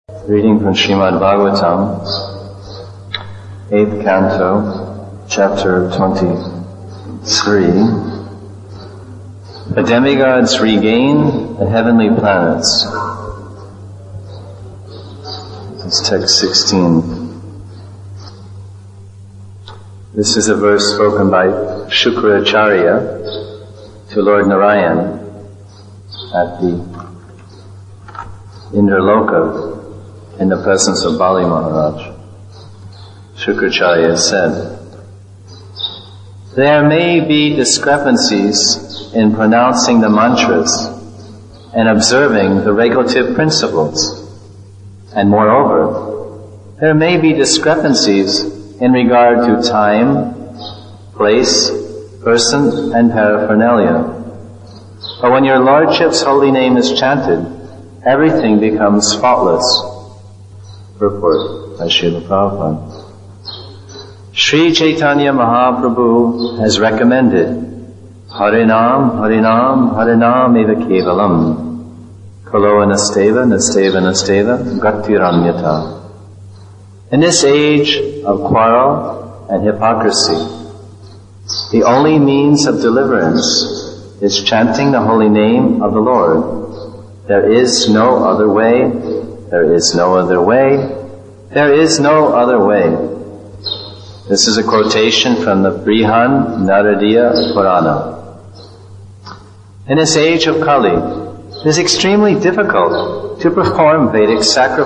Reading from Srimad Bhagavatam, 8th Canto, Chapter 23. The demigods regain the heavenly planets. This is text 16. This is a verse spoken by Shukracharya to Lord Narayan at the Indraloka in the presence of Bali Maharaj. Shukracharya said, "There may be discrepancies in pronouncing the mantras and observing the regulative principles. And moreover, there may be discrepancies in regard to time, place, person, and paraphernalia. But when your Lordship's holy name is chanted, everything becomes faultless." Purport by Srila Prabhupada. Sri Chaitanya Mahaprabhu has recommended Harinam, Harinam, Harinam eva kevalam, Kalo nasteva, nasteva, nasteva, gatiranyata. In this age of quarrel and hypocrisy, the only means of deliverance is chanting the holy name of the Lord. There is no other way. There is no other way. There is no other way. This is a quotation from the Brihan Naradiya Purana. In this age of Kali, it is extremely difficult to perform Vedic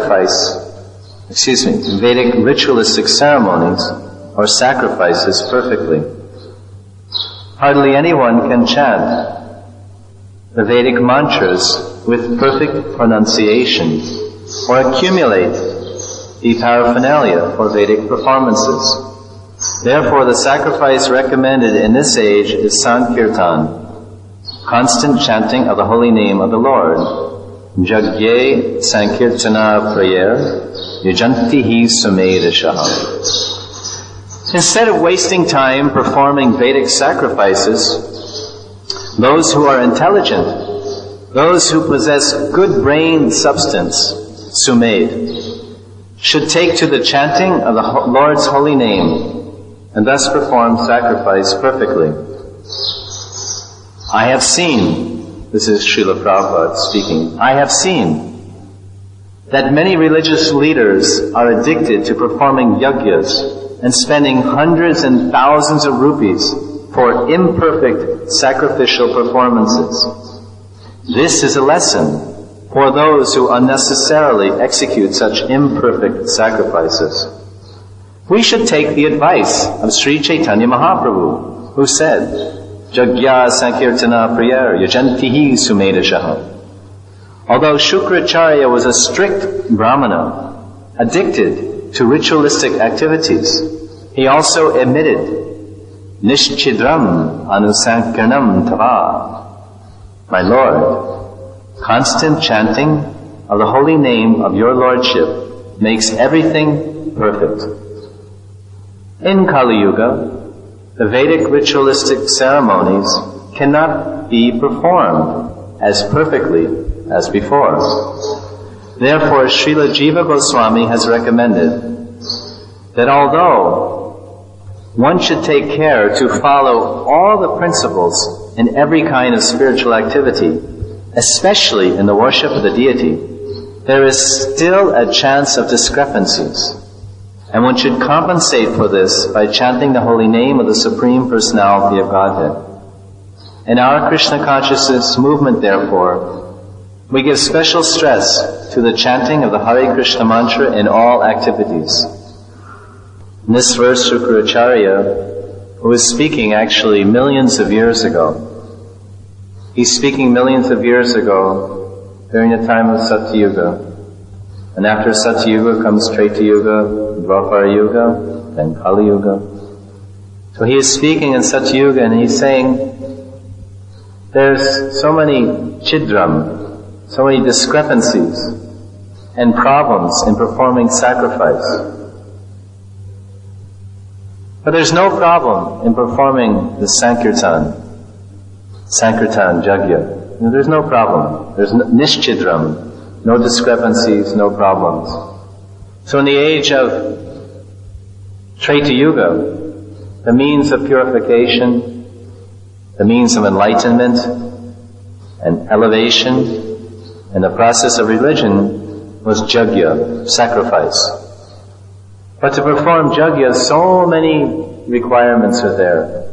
Vedic ritualistic ceremonies or sacrifices perfectly. Hardly anyone can chant the Vedic mantras with perfect pronunciation or accumulate the paraphernalia for Vedic performances. Therefore, the sacrifice recommended in this age is Sankirtan, constant chanting of the holy name of the Lord. Jagye Sankirtana prayer, Yajantihi Sumedashaha. Instead of wasting time performing Vedic sacrifices, those who are intelligent, those who possess good brain substance, Sumed, should take to the chanting of the Lord's holy name and thus perform sacrifice perfectly. I have seen, this is Srila Prabhupada speaking, I have seen that many religious leaders are addicted to performing yagyas and spending hundreds and thousands of rupees for imperfect sacrificial performances. This is a lesson for those who unnecessarily execute such imperfect sacrifices. We should take the advice of Sri Chaitanya Mahaprabhu, who said, Jagya Sankirtana Prayar Yajantihi Sumedashaha. Although Shukracharya was a strict Brahmana, addicted to ritualistic activities, he also admitted, Nishchidram Anusankirnam Tava. My Lord, constant chanting of the holy name of your Lordship makes everything perfect. In Kali Yuga, the Vedic ritualistic ceremonies cannot be performed as perfectly as before. Therefore, Srila Jiva Goswami has recommended that although one should take care to follow all the principles in every kind of spiritual activity, especially in the worship of the deity, there is still a chance of discrepancies. And one should compensate for this by chanting the holy name of the Supreme Personality of Godhead. In our Krishna consciousness movement, therefore, we give special stress to the chanting of the Hare Krishna mantra in all activities. In this verse, Shukracharya, who is speaking actually millions of years ago, he's speaking millions of years ago during the time of Satyuga. And after Satyuga comes Treta Yuga, Dwapara Yuga, then Kali Yuga. So he is speaking in Satyuga and he's saying, there's so many chidram, so many discrepancies and problems in performing sacrifice. But there's no problem in performing the Sankirtan Jagya. There's no problem. There's Nishchidram. no discrepancies, no problems. So in the age of Treta Yuga, the means of purification, the means of enlightenment and elevation, and the process of religion was yajna, sacrifice. But to perform yajna, so many requirements are there.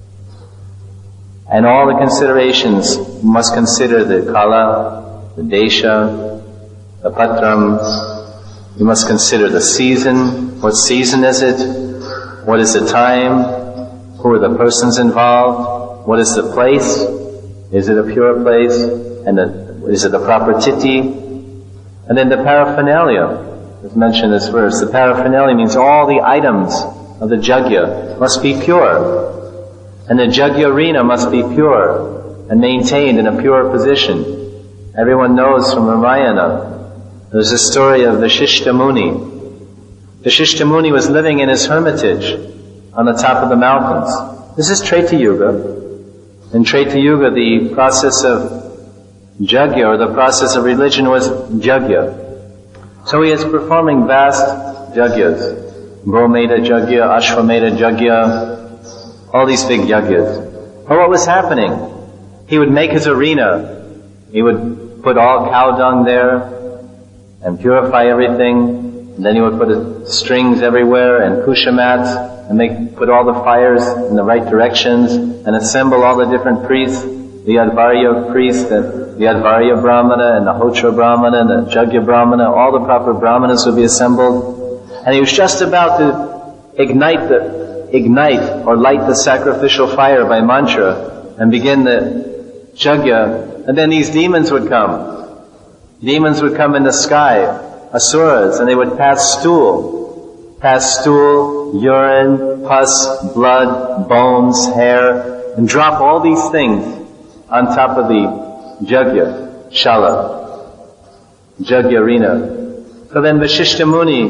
And all the considerations, you must consider the kala, the desha, the patram. You must consider the season. What season is it? What is the time? Who are the persons involved? What is the place? Is it a pure place? And is it the proper titi? And then the paraphernalia, as mentioned in this verse. The paraphernalia means all the items of the yajna must be pure. And the yajna arena must be pure and maintained in a pure position. Everyone knows from Ramayana, there's a story of Vashishta Muni. Vashishta Muni was living in his hermitage on the top of the mountains. This is Treta Yuga. In Treta Yuga, the process of yajna, or the process of religion, was yajna. So he is performing vast yajnas. Gomeda yajna, Ashwamedha yajna, all these big yajnas. But what was happening? He would make his arena. He would put all cow dung there and purify everything. And then he would put strings everywhere and kusha mats and put all the fires in the right directions and assemble all the different priests, the Advarya priest, the Advarya Brahmana and the Hotra Brahmana and the Yajna Brahmana, all the proper Brahmanas would be assembled. And he was just about to ignite or light the sacrificial fire by mantra and begin the yajna, and then these demons would come. Demons would come in the sky, asuras, and they would pass stool, urine, pus, blood, bones, hair, and drop all these things on top of the yajna, shala, yajna arena. So then Vashishta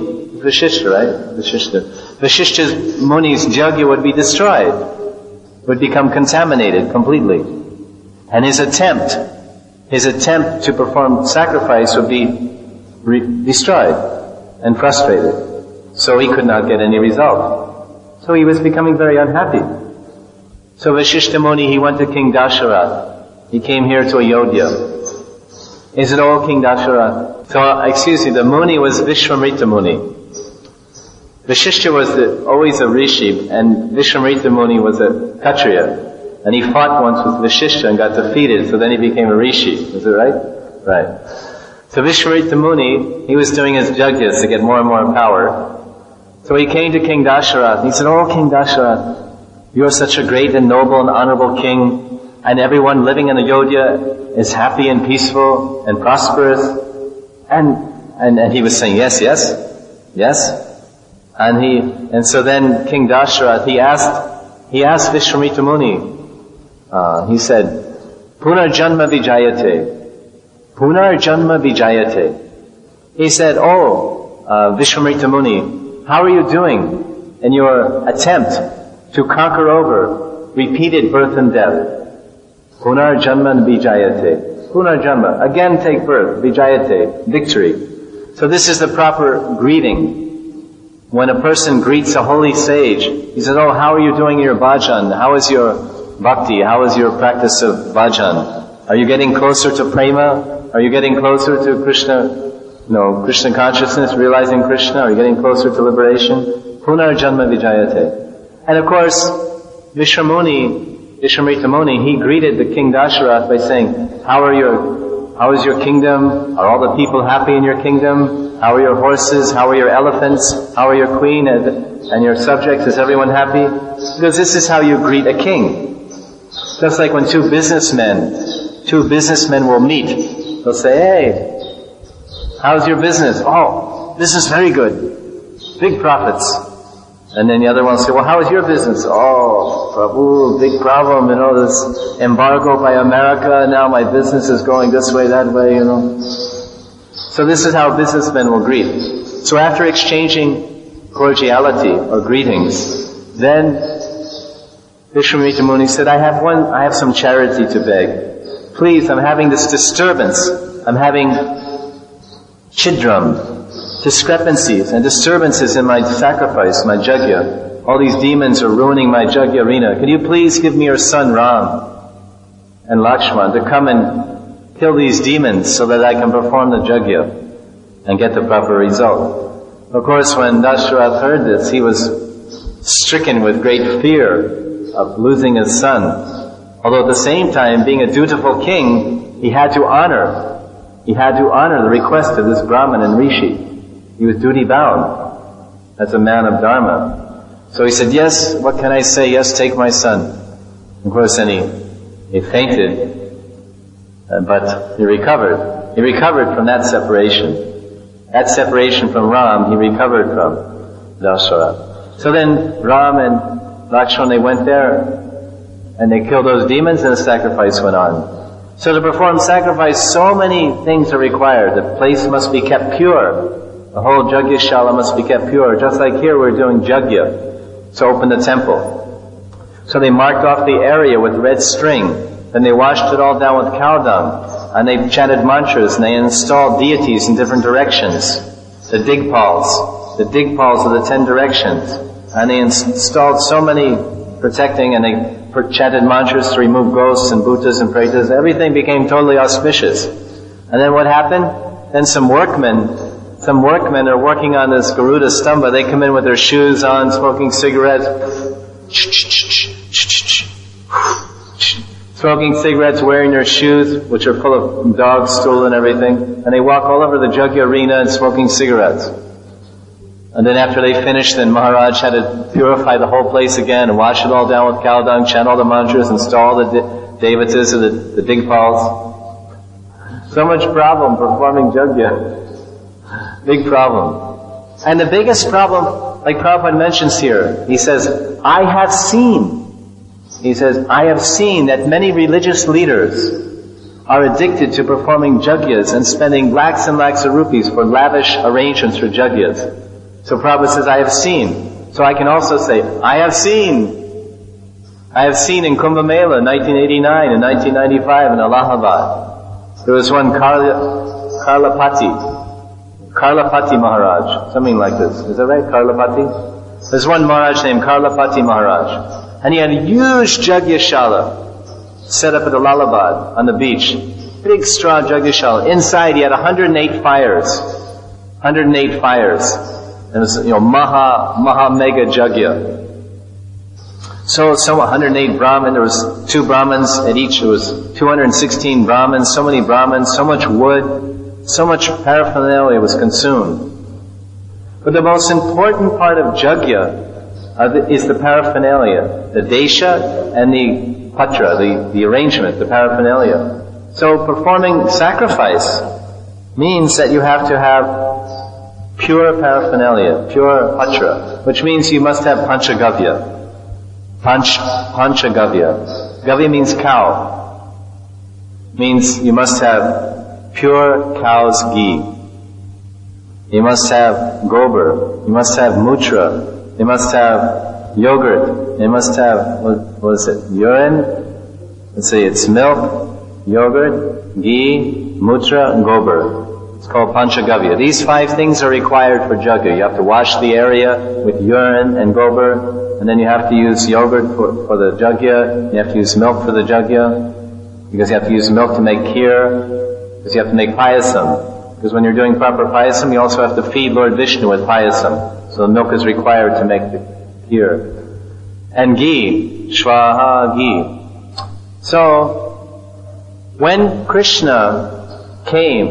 Muni's yajna would be destroyed, would become contaminated completely. And his attempt to perform sacrifice would be destroyed and frustrated. So he could not get any result. So he was becoming very unhappy. So Vashishta Muni, he went to King Dasharatha. He came here to Ayodhya. He said, "Oh, King Dasharatha." So, the Muni was Vishwamrita Muni. Vashishta was always a rishi, and Vishwamrita Muni was a Kshatriya. And he fought once with Vashishta and got defeated, so then he became a rishi. Is it right? Right. So Vishwamrita Muni, he was doing his yajnas to get more and more power. So he came to King Dasharatha, and he said, "Oh, King Dasharatha, you are such a great and noble and honorable king, and everyone living in Ayodhya is happy and peaceful and prosperous." And he was saying, yes. And so then King Dasharatha, he asked Vishwamrita Muni, he said, Punarjanma vijayate. He said, "Oh, Vishwamrita Muni, how are you doing in your attempt to conquer over repeated birth and death?" Punarjanma vijayate. Punarjanma, again take birth, vijayate, victory. So this is the proper greeting. When a person greets a holy sage, he says, "Oh, how are you doing your bhajan? How is your bhakti? How is your practice of bhajan? Are you getting closer to prema? Are you getting closer to Krishna consciousness, realizing Krishna? Are you getting closer to liberation?" Punarjanma vijayate. And of course, Vishwamrita Muni, he greeted the King Dasharatha by saying, how is your kingdom? Are all the people happy in your kingdom? How are your horses? How are your elephants? How are your queen and your subjects? Is everyone happy? Because this is how you greet a king. Just like when two businessmen will meet. They'll say, "Hey, how's your business?" "Oh, business very good. Big profits." And then the other one will say, "Well, how is your business?" "Oh, Prabhu, big problem, this embargo by America, now my business is going this way, that way, So this is how businessmen will greet. So after exchanging cordiality or greetings, then Vishwamrita Muni said, I have some charity to beg. Please, I'm having this disturbance. I'm having chidram, discrepancies and disturbances in my sacrifice, my yajna. All these demons are ruining my yajna arena. Can you please give me your son Ram and Lakshman to come and kill these demons so that I can perform the yajna and get the proper result? Of course, when Dasharath heard this, he was stricken with great fear of losing his son. Although at the same time, being a dutiful king, he had to honor the request of this Brahmin and Rishi. He was duty bound as a man of Dharma. So he said, yes, what can I say? Yes, take my son. Of course, then he fainted, but he recovered. He recovered from that separation. That separation from Ram, he recovered from Dasharath. So then Ram and Lakshman, they went there and they killed those demons and the sacrifice went on. So to perform sacrifice, so many things are required. The place must be kept pure. The whole Yajna-shala must be kept pure. Just like here we're doing Yajna to open the temple. So they marked off the area with red string. Then they washed it all down with cow dung. And they chanted mantras and they installed deities in different directions. The Digpals. The Digpals are the 10 directions. And they installed so many protecting and they chanted mantras to remove ghosts and bhutas and pretas. Everything became totally auspicious. And then what happened? Then some workmen are working on this Garuda Stamba. They come in with their shoes on, smoking cigarettes. Smoking cigarettes, wearing their shoes, which are full of dog stool and everything. And they walk all over the Yajna arena and smoking cigarettes. And then after they finished, then Maharaj had to purify the whole place again and wash it all down with cow dung, chant all the mantras, install the devatas or the digpals. So much problem performing Yajna. Big problem. And the biggest problem, like Prabhupada mentions here, he says, I have seen that many religious leaders are addicted to performing yajnas and spending lakhs and lakhs of rupees for lavish arrangements for yajnas. So Prabhupada says, I have seen. So I can also say, I have seen in Kumbh Mela in 1989 and 1995 in Allahabad. There was one Karlapati Maharaj, something like this. Is that right? Karlapati? There's one Maharaj named Karlapati Maharaj. And he had a huge Yajna-shala set up at Allahabad on the beach. Big straw Yajna-shala. Inside he had 108 fires. 108 fires. And it was, maha mega Yajna. So 108 Brahmin, there was 2 Brahmins at each, there was 216 Brahmins, so many Brahmins, so much wood, so much paraphernalia was consumed. But the most important part of Yajna is the paraphernalia, the desha and the patra, the arrangement, the paraphernalia. So performing sacrifice means that you have to have pure paraphernalia, pure patra, which means you must have panchagavya. Panchagavya. Gavya means cow. Means you must have pure cow's ghee. You must have gobar. You must have mutra. You must have yogurt. You must have, what is it? Urine. Let's see, it's milk, yogurt, ghee, mutra, and gobar. It's called panchagavya. These 5 things are required for yajna. You have to wash the area with urine and gobar, and then you have to use yogurt for the yajna. You have to use milk for the yajna, because you have to use milk to make kheer, because you have to make payasam. Because when you're doing proper payasam, you also have to feed Lord Vishnu with payasam. So the milk is required to make the kheer. And ghee, shvaha ghee. So, when Krishna came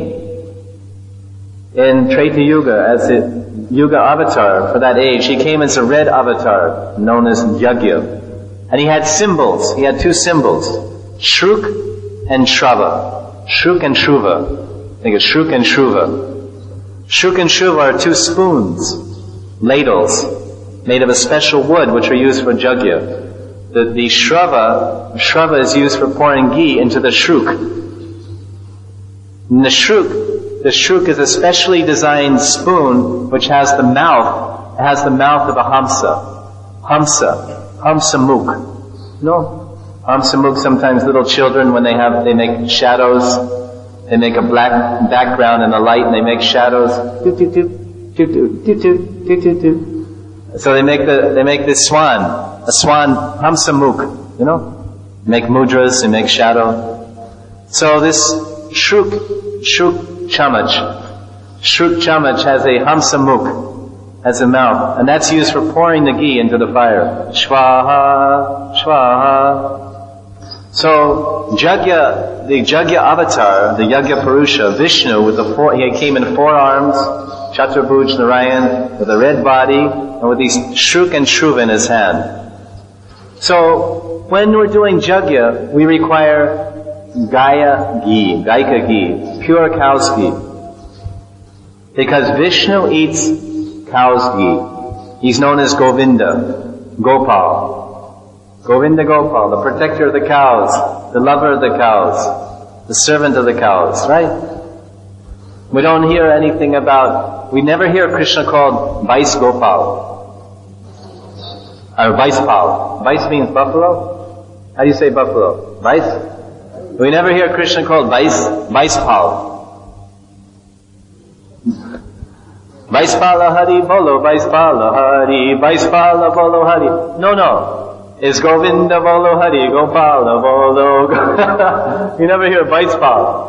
in Treta Yuga as a Yuga avatar for that age, he came as a red avatar known as Yajna. And he had symbols. He had 2 symbols. Shruk and Shrava. Shruk and Shruva. I think it's Shruk and Shruva. Shruk and Shruva are 2 spoons, ladles, made of a special wood which are used for yajna. The Shrava is used for pouring ghee into the Shruk. And the Shruk is a specially designed spoon which has the mouth of a Hamsa Mukh. No? Hamsa Mukh, sometimes little children when they make shadows, They make a black background and a light, and they make shadows. So they make this swan, a swan, Hamsamukh, make mudras, they make shadow. So this Shruk Chamach has a Hamsamukh, has a mouth, and that's used for pouring the ghee into the fire. Shvaha, Shvaha. So the Jagya avatar, the Yagya Purusha, Vishnu, he came in 4 arms, Chaturabhuj Narayan, with a red body, and with these Shruk and Shruva in his hand. So when we're doing Jagya, we require Gaika ghee, pure cow's ghee. Because Vishnu eats cow's ghee. He's known as Govinda, Gopal. Govinda Gopal, the protector of the cows, the lover of the cows, the servant of the cows, right? We don't hear anything we never hear Krishna called Vais Gopal. Or Vaispal. Vais means buffalo? How do you say buffalo? Vais? We never hear Krishna called Vaispal. Vaispala Hari Bolo, Vaispala Hari, Vaispala Bolo Hari. No. It's Govinda Bolo Hari, Gopala Bolo. You never hear Vaispal.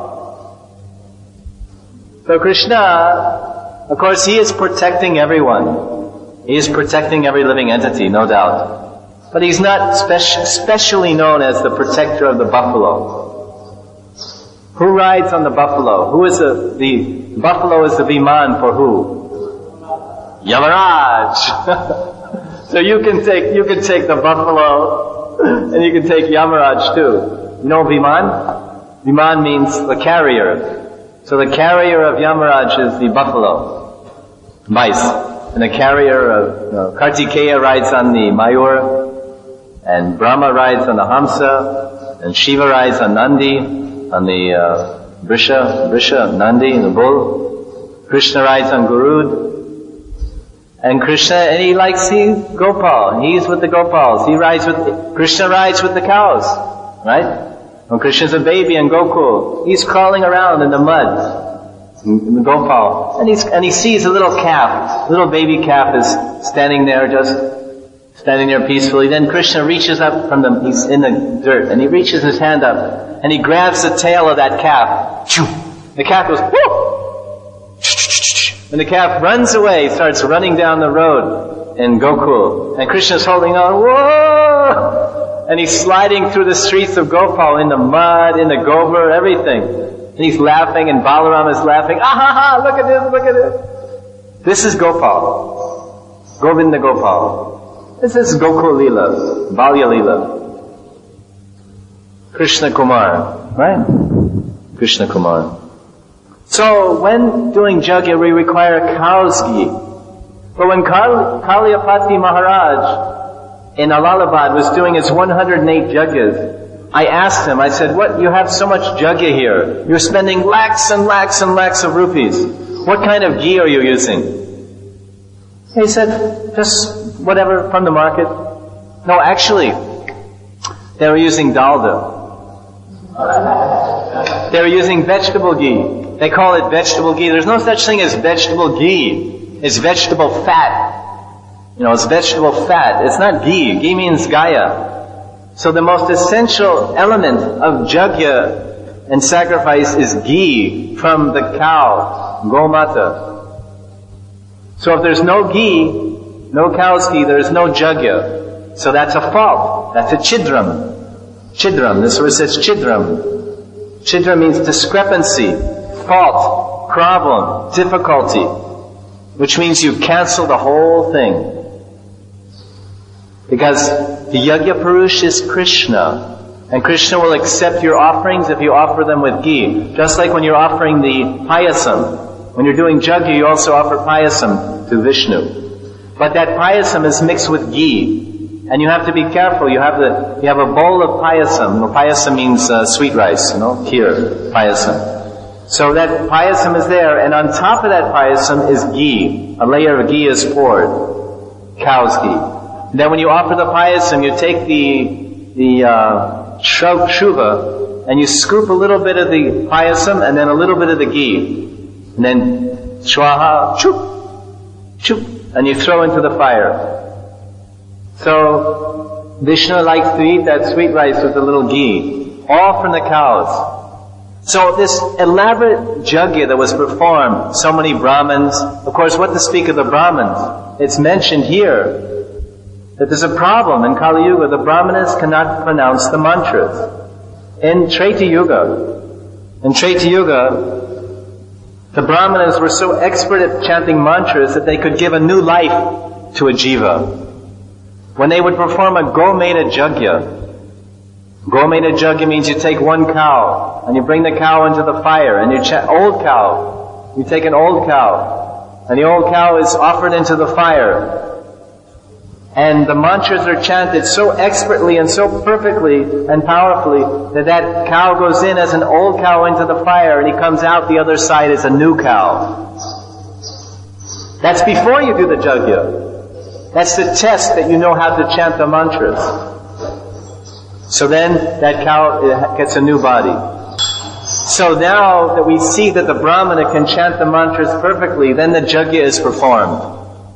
So Krishna, of course, He is protecting everyone. He is protecting every living entity, no doubt. But He's not specially known as the protector of the buffalo. Who rides on the buffalo? Who is the buffalo is the Viman for who? Yamaraj! So you can take the buffalo, and you can take Yamaraj too. You know Viman? Viman means the carrier. So the carrier of Yamaraj is the buffalo, Vais. And the carrier of, Kartikeya rides on the Mayur, and Brahma rides on the Hamsa, and Shiva rides on Nandi, on the Vrisha, Nandi, the bull. Krishna rides on Gurud. And he likes Gopal. He's with the Gopals. Krishna rides with the cows, right? When Krishna's a baby in Gokul, he's crawling around in the mud, in the Gopal. And he sees a little calf. Little baby calf is standing there peacefully. Then Krishna reaches up he's in the dirt, and he reaches his hand up, and he grabs the tail of that calf. The calf goes, whoo! And the calf runs away, starts running down the road in Gokul. And Krishna's holding on, whoa! And he's sliding through the streets of Gopal in the mud, in the gobar, everything. And he's laughing, and Balaram is laughing. Ah ha ha, look at this. This is Gopal. Govinda Gopal. This is Gokul Leela, Balya Leela. Krishna Kumar, right? Krishna Kumar. So when doing Jagya, we require cow's ghee. But when Kalyapati Maharaj in Allahabad was doing his 108 Jagyas, I asked him, I said, you have so much Jagya here. You're spending lakhs and lakhs and lakhs of rupees. What kind of ghee are you using? He said, just whatever from the market. No, actually, they were using dalda. They were using vegetable ghee. They call it vegetable ghee. There's no such thing as vegetable ghee. It's vegetable fat. It's vegetable fat. It's not ghee. Ghee means Gaya. So the most essential element of Jagya and sacrifice is ghee from the cow, Gomata. So if there's no ghee, no cow's ghee, there is no Jagya. So that's a fault. That's a chidram. Chidram. This word says chidram. Chidram means discrepancy, fault, problem, difficulty, which means you cancel the whole thing. Because the Yagya Purush is Krishna, and Krishna will accept your offerings if you offer them with ghee. Just like when you're offering the payasam. When you're doing Jagya, you also offer payasam to Vishnu. But that payasam is mixed with ghee. And you have to be careful. You have a bowl of payasam. Payasam means sweet rice, kheer, payasam. So that payasam is there, and on top of that payasam is ghee. A layer of ghee is poured. Cow's ghee. Then when you offer the payasam, you take the shruva and you scoop a little bit of the payasam and then a little bit of the ghee. And then swaha, choop, choop, and you throw into the fire. So Vishnu likes to eat that sweet rice with a little ghee, all from the cows. So this elaborate yajna that was performed, so many Brahmins, of course what to speak of the Brahmins, it's mentioned here that there's a problem in Kali Yuga. The Brahmanas cannot pronounce the mantras. In Treta Yuga, the Brahmanas were so expert at chanting mantras that they could give a new life to a jiva. When they would perform a Gometa Yajna, Gometa Yajna means you take one cow and you bring the cow into the fire and you chant, old cow, you take an old cow and the old cow is offered into the fire. And the mantras are chanted so expertly and so perfectly and powerfully that that cow goes in as an old cow into the fire and he comes out the other side as a new cow. That's before you do the yajna. That's the test that you know how to chant the mantras. So then that cow gets a new body. So now that we see that the Brahmana can chant the mantras perfectly, then the yajna is performed.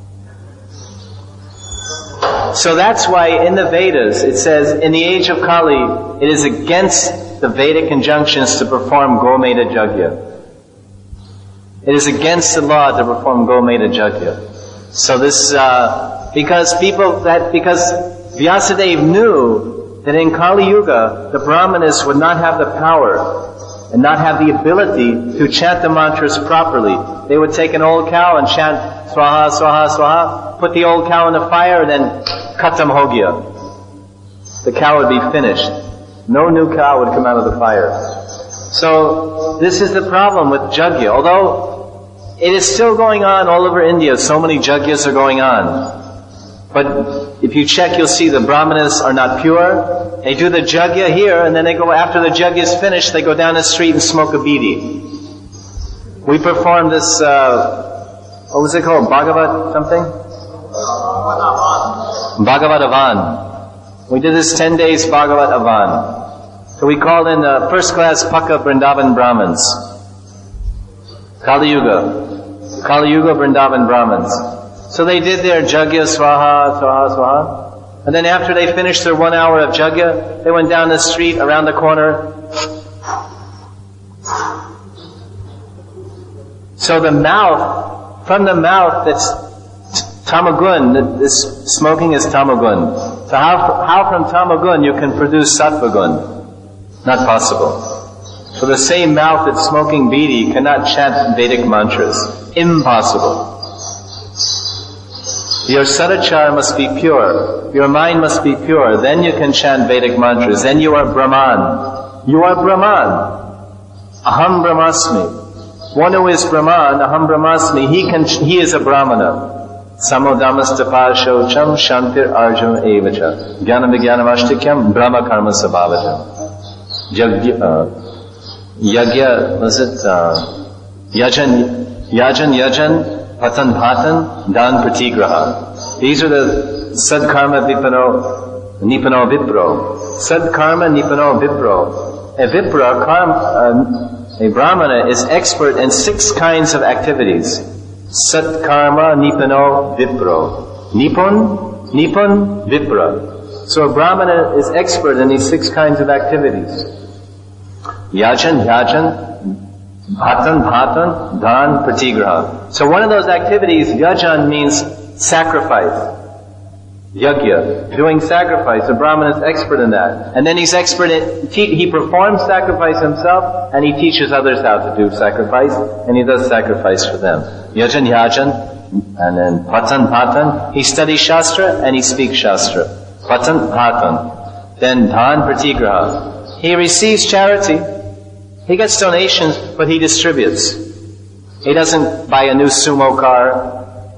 So that's why in the Vedas it says, in the age of Kali, it is against the Vedic injunctions to perform Gometa Yajna. It is against the law to perform Gometa Yajna. So this, because Vyasadeva knew that in Kali Yuga, the Brahmanas would not have the power and not have the ability to chant the mantras properly. They would take an old cow and chant Swaha, Swaha, Swaha, put the old cow in the fire and then Khatam ho gaya. The cow would be finished. No new cow would come out of the fire. So this is the problem with yajna. Although it is still going on all over India, so many yajnas are going on. But if you check, you'll see the Brahmanas are not pure. They do the yajna here, and then they go, after the yajna is finished, they go down the street and smoke a bidi. We performed this, what was it called? Bhagavat something? Bhagavat Avan. We did this 10 days Bhagavat Avan. So we called in the first class Pakka Vrindavan Brahmins. Kali Yuga Vrindavan Brahmins. So they did their yajna, swaha, swaha, swaha. And then after they finished their 1 hour of yajna, they went down the street, around the corner. So the mouth, from the mouth that's tamagun, this smoking is tamagun. So how from tamagun you can produce sattvagun? Not possible. So the same mouth that's smoking bidi cannot chant Vedic mantras. Impossible. Your sadachara must be pure. Your mind must be pure. Then you can chant Vedic mantras. Then you are Brahman. You are Brahman. Aham Brahmasmi. One who is Brahman, Aham Brahmasmi, he is a Brahmana. Samodamastapa shocham shantir arjun evacha. Jnanam vijnanamashtikyam brahma karma sabhavacham. Yajna, was it, yajan, patan bhatan, dan pratigraha. These are the sadkarma nipano vipro. Sadkarma nipano vipro. A vipra, a brahmana is expert in 6 kinds of activities. Satkarma nipano vipro. Nipun vipra. So a brahmana is expert in these 6 kinds of activities. Yajan, bhatan, dan, pratigraha. So one of those activities, yajan, means sacrifice. Yajna, doing sacrifice. The Brahman is expert in that. And then he's expert in, he performs sacrifice himself, and he teaches others how to do sacrifice, and he does sacrifice for them. Yajan, and then patan, he studies Shastra, and he speaks Shastra. Patan. Then dan pratigraha. He receives charity. He gets donations, but he distributes. He doesn't buy a new sumo car,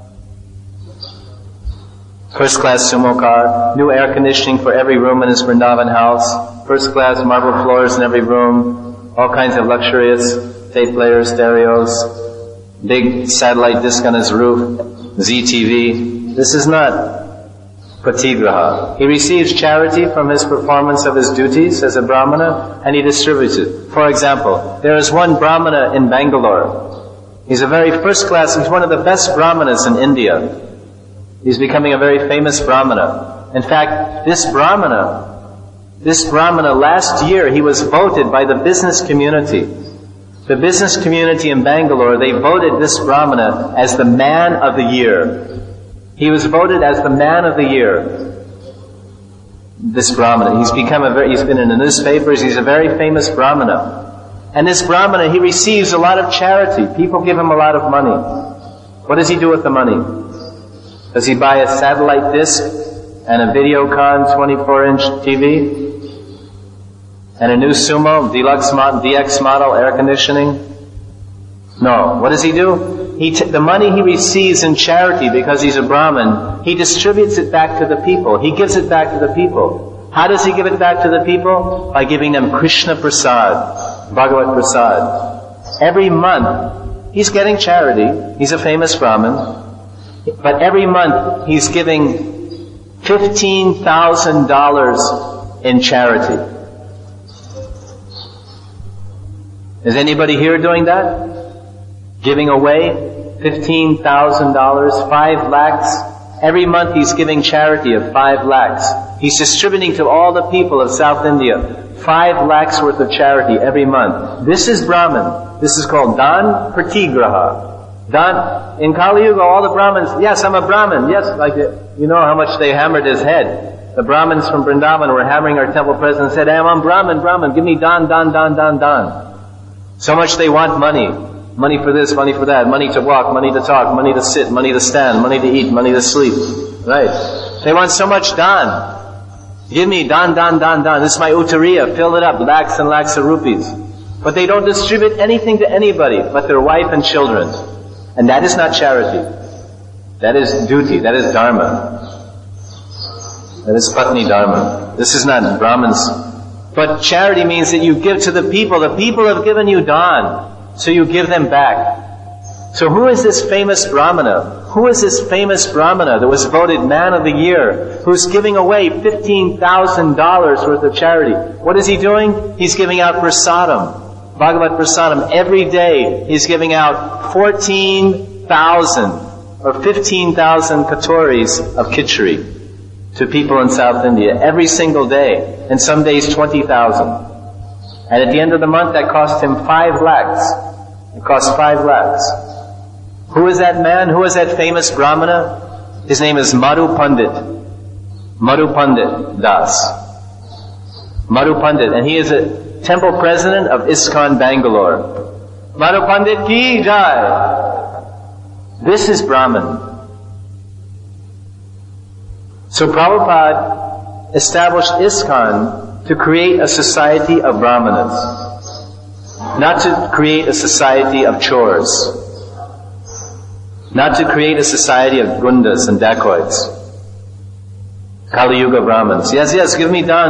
first class sumo car, new air conditioning for every room in his Vrindavan house, first class marble floors in every room, all kinds of luxurious tape players, stereos, big satellite disc on his roof, ZTV. This is not Patigraha. He receives charity from his performance of his duties as a Brahmana, and he distributes it. For example, there is one Brahmana in Bangalore. He's a very first class, he's one of the best Brahmanas in India. He's becoming a very famous Brahmana. In fact, this Brahmana last year, he was voted by the business community. The business community in Bangalore, they voted this Brahmana as the man of the year. He was voted as the man of the year. This Brahmana. He's been in the newspapers, he's a very famous Brahmana. And this Brahmana, he receives a lot of charity. People give him a lot of money. What does he do with the money? Does he buy a satellite disc and a Videocon 24-inch TV? And a new Sumo, DX model, air conditioning? No. What does he do? The money he receives in charity because he's a Brahmin, he distributes it back to the people. He gives it back to the people. How does he give it back to the people? By giving them Krishna Prasad, Bhagavat Prasad. Every month, he's getting charity. He's a famous Brahmin. But every month, he's giving $15,000 in charity. Is anybody here doing that? Giving away $15,000, 5 lakhs. Every month he's giving charity of 5 lakhs. He's distributing to all the people of South India 5 lakhs worth of charity every month. This is Brahman. This is called Dan Pratigraha. Dan, in Kali Yuga, all the Brahmins, yes, I'm a Brahmin. Yes, like, you know how much they hammered his head. The Brahmins from Vrindavan were hammering our temple president and said, hey, I'm Brahmin, give me Dan. So much they want money. Money for this, money for that, money to walk, money to talk, money to sit, money to stand, money to eat, money to sleep. Right? They want so much dan. Give me dan. This is my uttariya. Fill it up, lakhs and lakhs of rupees. But they don't distribute anything to anybody but their wife and children. And that is not charity. That is duty. That is dharma. That is patni dharma. This is not Brahmins. But charity means that you give to the people. The people have given you dan. So you give them back. So who is this famous Brahmana? Who is this famous Brahmana that was voted man of the year, who's giving away $15,000 worth of charity? What is he doing? He's giving out prasadam, Bhagavat prasadam. Every day he's giving out 14,000 or 15,000 katoris of khichdi to people in South India every single day, and some days 20,000. And at the end of the month, that cost him 5 lakhs. It cost 5 lakhs. Who is that man? Who is that famous Brahmana? His name is Madhu Pandit. Madhu Pandit Das. Madhu Pandit. And he is a temple president of ISKCON Bangalore. Madhu Pandit ki jai. This is Brahman. So Prabhupada established ISKCON to create a society of Brahmanas, not to create a society of chores, not to create a society of gundas and dacoits. Kali Yuga Brahmins. Yes, give me dan.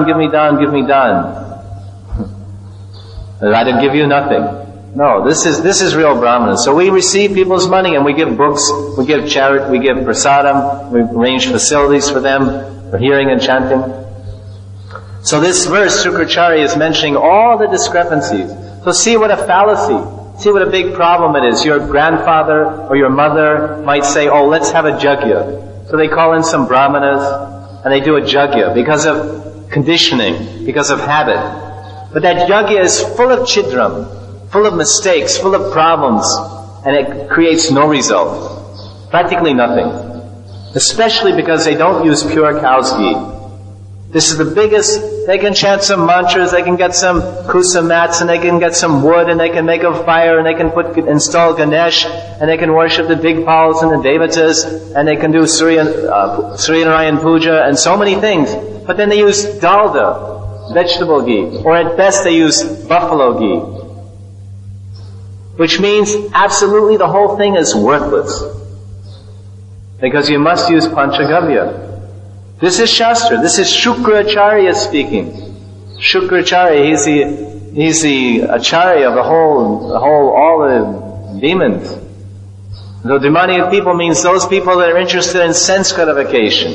I don't give you nothing. No, this is real Brahmanas. So we receive people's money and we give books, we give charity, we give prasadam, we arrange facilities for them, for hearing and chanting. So this verse, Shukracharya, is mentioning all the discrepancies. So see what a fallacy, see what a big problem it is. Your grandfather or your mother might say, oh, let's have a jagya. So they call in some brahmanas and they do a jagya because of conditioning, because of habit. But that yajna is full of chidram, full of mistakes, full of problems, and it creates no result. Practically nothing. Especially because they don't use pure cow's ghee. This is the biggest, they can chant some mantras, they can get some kusa mats, and they can get some wood, and they can make a fire, and they can install Ganesh, and they can worship the Digpals and the Devatas, and they can do Surya Narayan Puja, and so many things. But then they use dalda, vegetable ghee, or at best they use buffalo ghee. Which means absolutely the whole thing is worthless. Because you must use Panchagavya. This is Shastra. This is Shukracharya speaking. Shukracharya, he's the acharya of all the demons. The Demonic people means those people that are interested in sense gratification.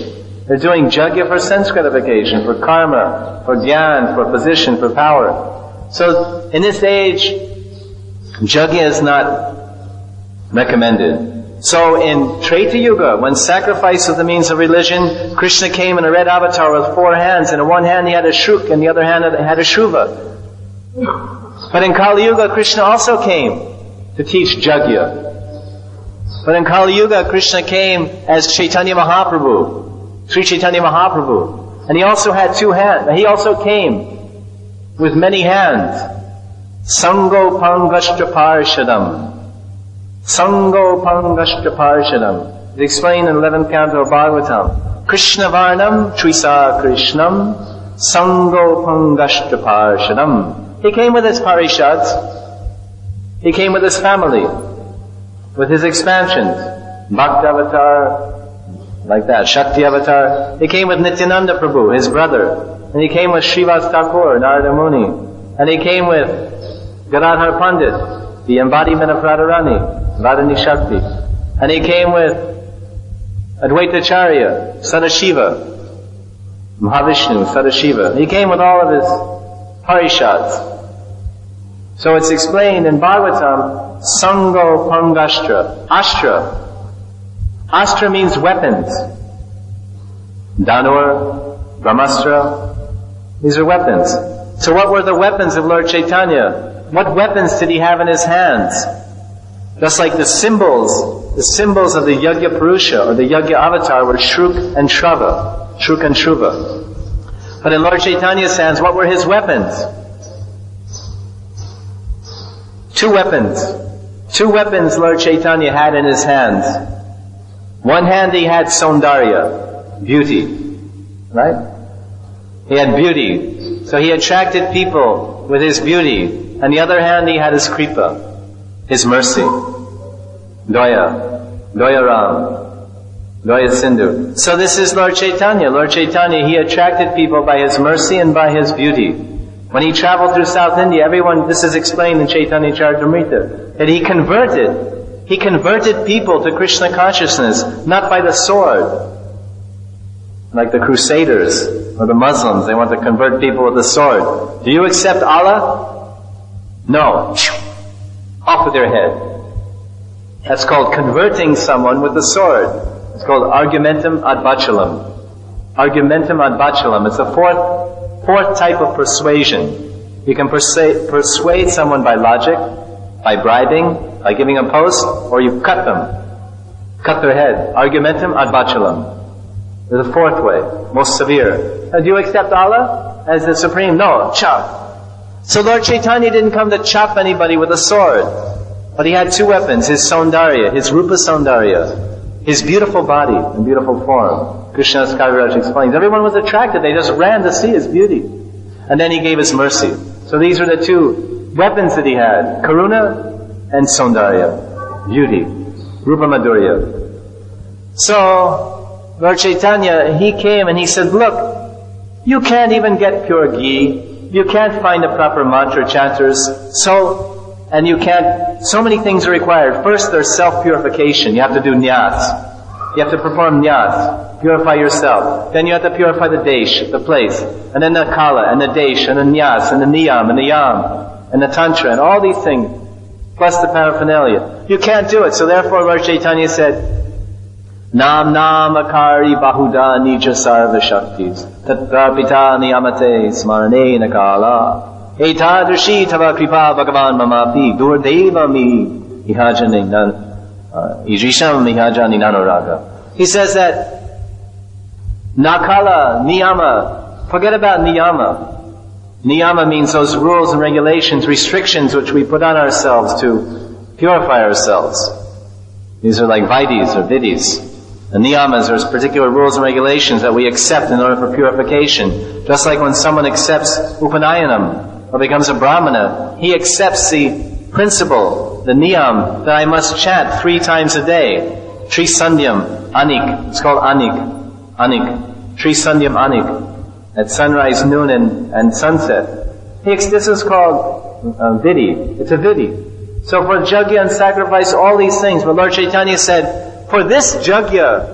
They're doing jagya for sense gratification, for karma, for dhyan, for position, for power. So in this age, jagya is not recommended. So in Treta Yuga, when sacrifice was the means of religion, Krishna came in a red avatar with 4 hands, and in one hand he had a shruk, and the other hand had a shruva. But in Kali Yuga, Krishna also came to teach jagya. But in Kali Yuga, Krishna came as Chaitanya Mahaprabhu, Sri Chaitanya Mahaprabhu. And he also had 2 hands. He also came with many hands. Sango Pangashtra Parshadam. Sango Pangashtra Parshadam. It's explained in 11th canto of Bhagavatam. Krishna Varnam Trisa Krishnam Sango Pangashtra Parshadam. He came with his parishads. He came with his family, with his expansions. Bhakti Avatar, like that, Shakti Avatar. He came with Nityananda Prabhu, his brother. And he came with Srivas Thakur, Narada Muni. And he came with Gadadhar Pandit, the embodiment of Radharani, Radhani Shakti. And he came with Advaitacharya, Sadashiva, Mahavishnu, Sadashiva. He came with all of his parishads. So it's explained in Bhagavatam, Sango Pangashtra, Astra. Astra means weapons. Dhanur, Brahmastra, these are weapons. So what were the weapons of Lord Chaitanya? What weapons did he have in his hands? Just like the symbols of the Yagya Purusha or the Yagya Avatar were Shruk and Shrava, Shruk and Shruva. But in Lord Chaitanya's hands, what were his weapons? 2 weapons. 2 weapons Lord Chaitanya had in his hands. One hand he had Saundarya, beauty. Right? He had beauty. So he attracted people with his beauty. And the other hand he had his kripa, his mercy. Daya Ram, Daya Sindhu. So this is Lord Chaitanya. Lord Chaitanya, he attracted people by his mercy and by his beauty. When he traveled through South India, this is explained in Chaitanya Charitamrita, that he converted people to Krishna consciousness, not by the sword. Like the Crusaders, or the Muslims, they want to convert people with the sword. Do you accept Allah? No. Off with their head. That's called converting someone with the sword. It's called argumentum ad bacillum. Argumentum ad bacillum. It's a fourth type of persuasion. You can persuade someone by logic, by bribing, by giving a post, or you cut them. Cut their head. Argumentum ad bacillum. There's a 4th way, most severe. Do you accept Allah as the supreme? No, chop. So Lord Chaitanya didn't come to chop anybody with a sword. But he had 2 weapons, his Saundarya, his Rupa Saundarya, his beautiful body and beautiful form. Krishna's Kaviraj explains. Everyone was attracted, they just ran to see his beauty. And then he gave his mercy. So these are the 2 weapons that he had, Karuna and Saundarya, beauty, Rupa Madhurya. So, Lord Chaitanya, he came and he said, look, you can't even get pure ghee, you can't find the proper mantra chanters, so many things are required. First, there's self-purification. You have to do nyas. You have to perform nyas. Purify yourself. Then you have to purify the desh, the place. And then the kala, and the desh, and the nyas, and the niyam, and the yam, and the tantra, and all these things. Plus the paraphernalia. You can't do it. So therefore Lord Chaitanya said, Nam akari bahuda nija sarva shaktis. Tatrapita niyamate smarane nakala. Etadrishi tava kripa bhagavan mamapi durdeva mi ihajani ijisham ihajani nanoraga. He says that nakala, niyama, forget about niyama. Niyama means those rules and regulations, restrictions which we put on ourselves to purify ourselves. These are like vaidis or vidis. The niyamas are particular rules and regulations that we accept in order for purification. Just like when someone accepts upanayanam, or becomes a brahmana, he accepts the principle, the niyam, that I must chant 3 times a day. Tri Sandhyam, Anik. It's called Anik. Anik. Tri Sandhyam Anik. At sunrise, noon, and sunset. This is called Vidi. It's a Vidi. So for Jagya and sacrifice, all these things, but Lord Chaitanya said, for this Jagya,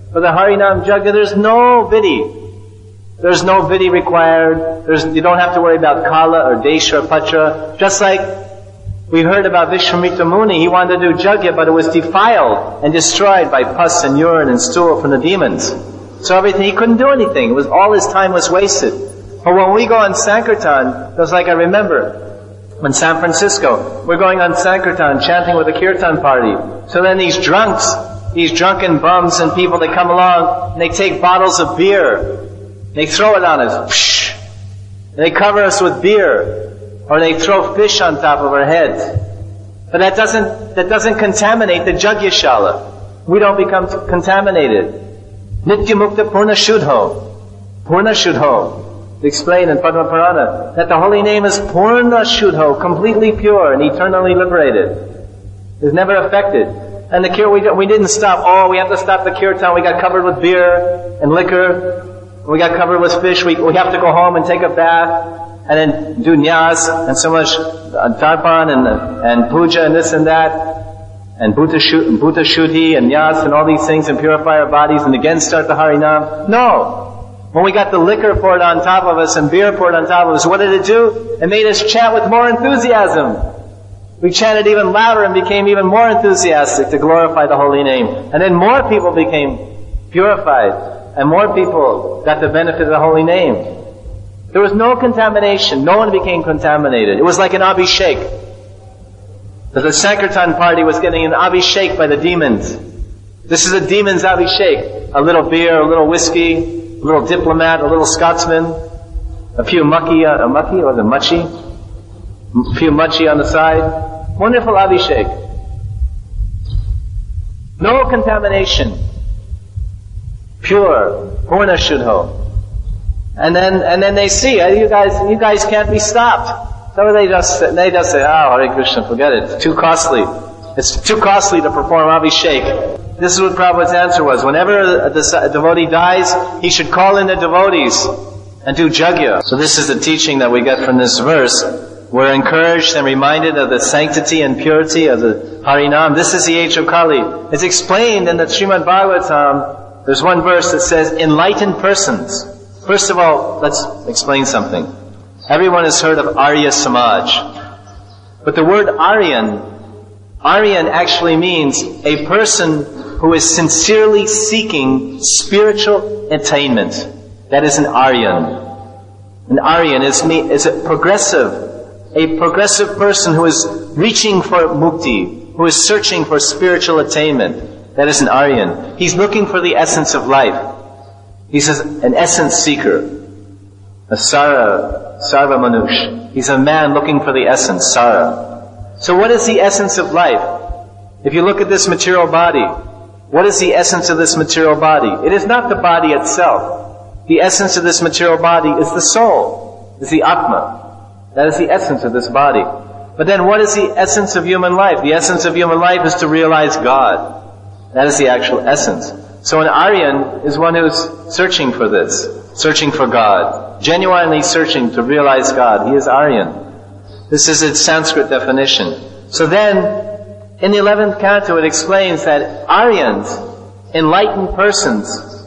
For the Harinam Jagya, there's no vidhi. There's no vidhi required. You don't have to worry about kala or desha or patra. Just like we heard about Vishwamitra Muni, he wanted to do Jagya, but it was defiled and destroyed by pus and urine and stool from the demons. So everything, he couldn't do anything. All his time was wasted. But when we go on Sankirtan, it was like I remember, in San Francisco, we're going on Sankirtan, chanting with a kirtan party. So then these drunken bums and people, they come along, and they take bottles of beer. They throw it on us. They cover us with beer. Or they throw fish on top of our heads. But that doesn't contaminate the Jagyashala. We don't become contaminated. Nitya Mukta Purna Shuddho. Purna Shuddho. They explain in Padma Purana that the holy name is Purna Shuddho, completely pure and eternally liberated. It's never affected. And the we didn't stop. We have to stop the kirtan. We got covered with beer and liquor. We got covered with fish. We have to go home and take a bath. And then do nyas, and so much tarpan, and puja, and this and that, and bhuta shuddhi, and nyas, and all these things, and purify our bodies, and again start the Harinam. No! When we got the liquor poured on top of us, and beer poured on top of us, what did it do? It made us chant with more enthusiasm. We chanted even louder and became even more enthusiastic to glorify the holy name. And then more people became purified, and more people got the benefit of the holy name. There was no contamination. No one became contaminated. It was like an abhishek. The Sankirtan party was getting an abhishek by the demons. This is a demon's abhishek. A little beer, a little whiskey, a little diplomat, a little Scotsman, a few mucky on the side. Wonderful abhishek. No contamination. Pure. Purna Shuddho. And then they see, you guys can't be stopped. So they just say, Hare Krishna, forget it. It's too costly. It's too costly to perform Abhishek. This is what Prabhupada's answer was. Whenever a devotee dies, he should call in the devotees and do Jagya. So this is the teaching that we get from this verse. We're encouraged and reminded of the sanctity and purity of the Harinam. This is the age of Kali. It's explained in the Srimad Bhagavatam. There's one verse that says, enlightened persons. First of all, let's explain something. Everyone has heard of Arya Samaj. But the word Aryan actually means a person who is sincerely seeking spiritual attainment. That is an Aryan. An Aryan is a progressive person who is reaching for mukti, who is searching for spiritual attainment. That is an Aryan. He's looking for the essence of life. He's an essence seeker. A Sarva Manush. He's a man looking for the essence, Sara. So what is the essence of life? If you look at this material body, what is the essence of this material body? It is not the body itself. The essence of this material body is the soul, is the Atma. That is the essence of this body. But then what is the essence of human life? The essence of human life is to realize God. That is the actual essence. So an Aryan is one who's searching for this, searching for God, genuinely searching to realize God. He is Aryan. This is its Sanskrit definition. So then, in the 11th canto, it explains that Aryans, enlightened persons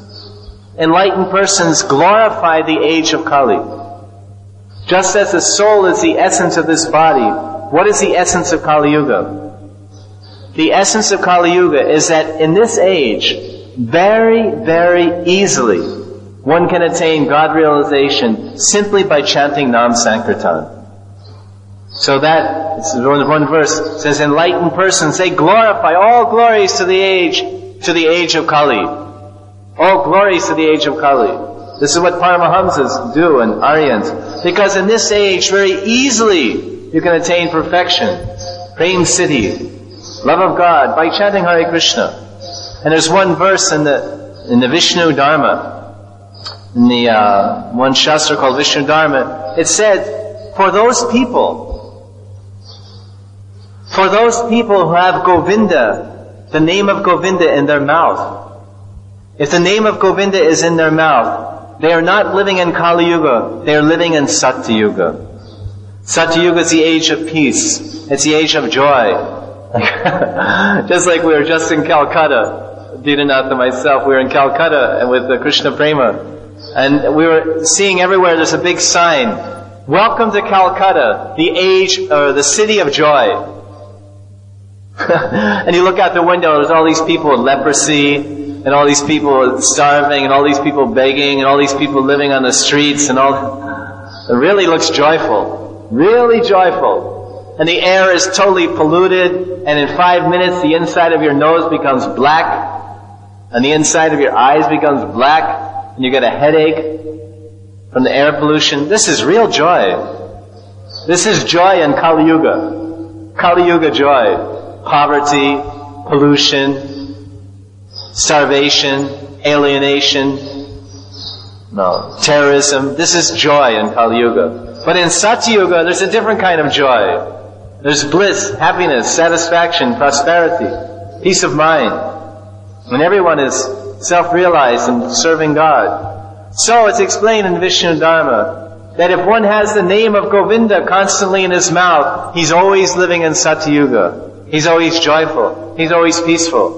glorify the age of Kali. Just as the soul is the essence of this body, what is the essence of Kali Yuga? The essence of Kali Yuga is that in this age, very, very easily, one can attain God realization simply by chanting Nam Sankirtan. So that, one verse says, enlightened persons, they glorify all glories to the age of Kali. All glories to the age of Kali. This is what Paramahamsas do and Aryans. Because in this age, very easily, you can attain perfection. Prem Siddhi. Love of God by chanting Hare Krishna. And there's one verse in the Vishnu Dharma, in the one shastra called Vishnu Dharma. It said, for those people who have Govinda, the name of Govinda in their mouth. If the name of Govinda is in their mouth, they are not living in Kali Yuga, they are living in Satya Yuga. Satya Yuga is the age of peace. It's the age of joy. Just like we were just in Calcutta. Didanath and myself, we were in Calcutta and with Krishna Prema, and we were seeing everywhere there's a big sign, "Welcome to Calcutta, the city of joy." And you look out the window, there's all these people with leprosy, and all these people starving, and all these people begging, and all these people living on the streets, and all. It really looks joyful. Really joyful. And the air is totally polluted, and in 5 minutes the inside of your nose becomes black, and the inside of your eyes becomes black, and you get a headache from the air pollution. This is real joy. This is joy in Kali Yuga. Kali Yuga joy. Poverty, pollution, starvation, alienation, terrorism. This is joy in Kali Yuga. But in Satya Yuga, there's a different kind of joy. There's bliss, happiness, satisfaction, prosperity, peace of mind. When everyone is self-realized and serving God. So it's explained in Vishnu Dharma that if one has the name of Govinda constantly in his mouth, he's always living in Satya Yuga. He's always joyful. He's always peaceful.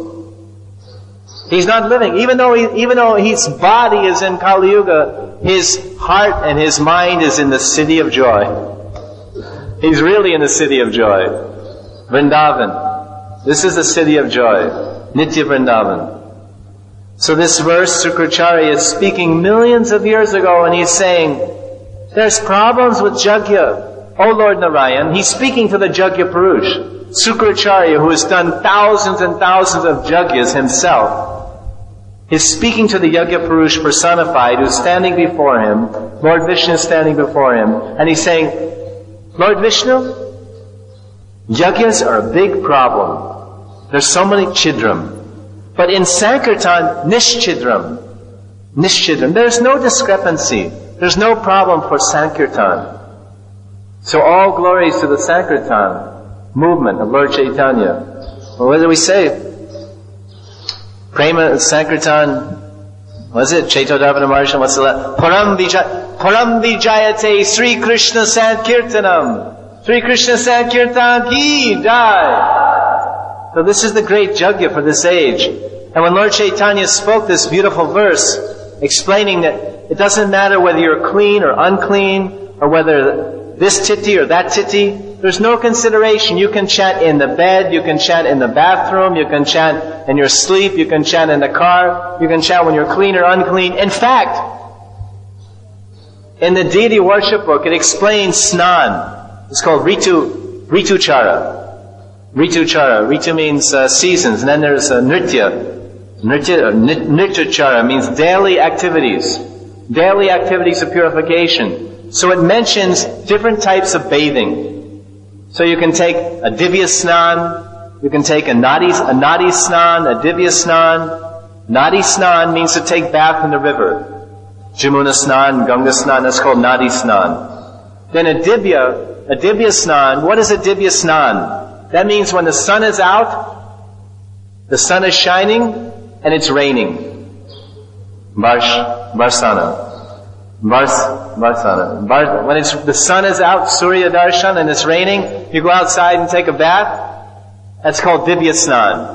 He's not living, even though his body is in Kali Yuga, his heart and his mind is in the city of joy. He's really in the city of joy. Vrindavan. This is the city of joy. Nitya Vrindavan. So this verse, Sukracharya is speaking millions of years ago, and he's saying, there's problems with Jagya. Oh Lord Narayan, he's speaking to the Jagya Purush. Sukracharya, who has done thousands and thousands of Jagyas himself, is speaking to the Yagya Purush personified, who's standing before him. Lord Vishnu is standing before him, and he's saying, Lord Vishnu, Yagyas are a big problem. There's so many chidram. But in Sankirtan, nishchidram. Nishchidram. There's no discrepancy. There's no problem for Sankirtan. So all glories to the Sankirtan movement of Lord Chaitanya. Well, what do we say? Prema Sankirtan, what is it? Chaitodharvana Maharsham, what's the last? Param Vijayate Sri Krishna Sankirtanam. Sri Krishna Sankirtan ki jai. So this is the great Jagya for this age. And when Lord Chaitanya spoke this beautiful verse, explaining that it doesn't matter whether you're clean or unclean, or whether this titi or that titi, there's no consideration. You can chant in the bed, you can chant in the bathroom, you can chant in your sleep, you can chant in the car, you can chant when you're clean or unclean. In fact, in the deity worship book, it explains snan. It's called Rituchara. Rituchara. Ritu means seasons, and then there's nritya. Nrityachara means daily activities. Daily activities of purification. So it mentions different types of bathing. So you can take a divya snan, you can take a nadi snan, a divya snan. Nadi snan means to take bath in the river. Jamuna snan, Ganga snan, that's called nadi snan. Then a divya snan, what is a divya snan? That means when the sun is out, the sun is shining, and it's raining. Varsana. When the sun is out, Surya Darshan, and it's raining, you go outside and take a bath. That's called Divya Snan.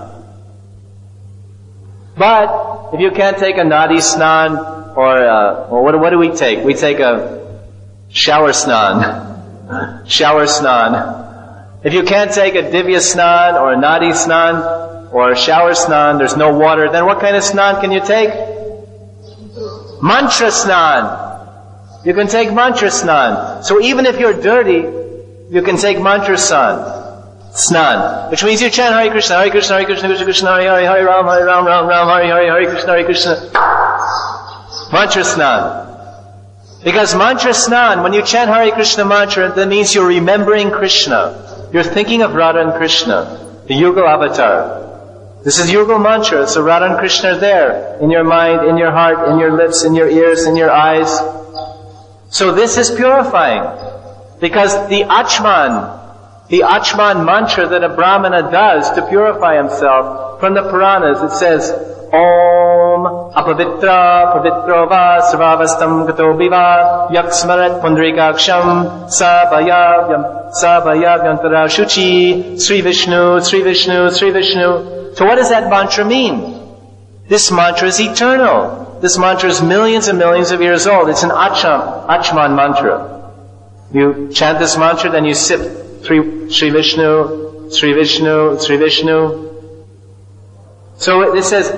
But if you can't take a Nadi Snan, or what do we take? We take a shower Snan. Shower Snan. If you can't take a Divya Snan, or a Nadi Snan, or a shower Snan, there's no water, then what kind of Snan can you take? Mantra Snan. You can take mantra snan. So even if you're dirty, you can take mantra snan, which means you chant Hare Krishna, Hare Krishna, Hare Krishna, Krishna Krishna, Hare Hare, Hare Ram, Hare Ram, Ram Ram, Hare Hare, Hare Krishna, Hare Krishna. Mantra snan. Because mantra snan, when you chant Hare Krishna mantra, that means you're remembering Krishna. You're thinking of Radha and Krishna, the Yugal avatar. This is Yugal mantra, so Radha and Krishna are there, in your mind, in your heart, in your lips, in your ears, in your eyes. So this is purifying. Because the Achman mantra that a Brahmana does to purify himself, from the Puranas it says, Om apavitra pavitro va sarvavastam gato viva yaksmarat pundrikaksham sabhaya shuchi Sri Vishnu, Sri Vishnu, Sri Vishnu. So what does that mantra mean? This mantra is eternal. This mantra is millions and millions of years old. It's an Achman mantra. You chant this mantra, then you sip Sri Vishnu, Sri Vishnu, Sri Vishnu. So it says,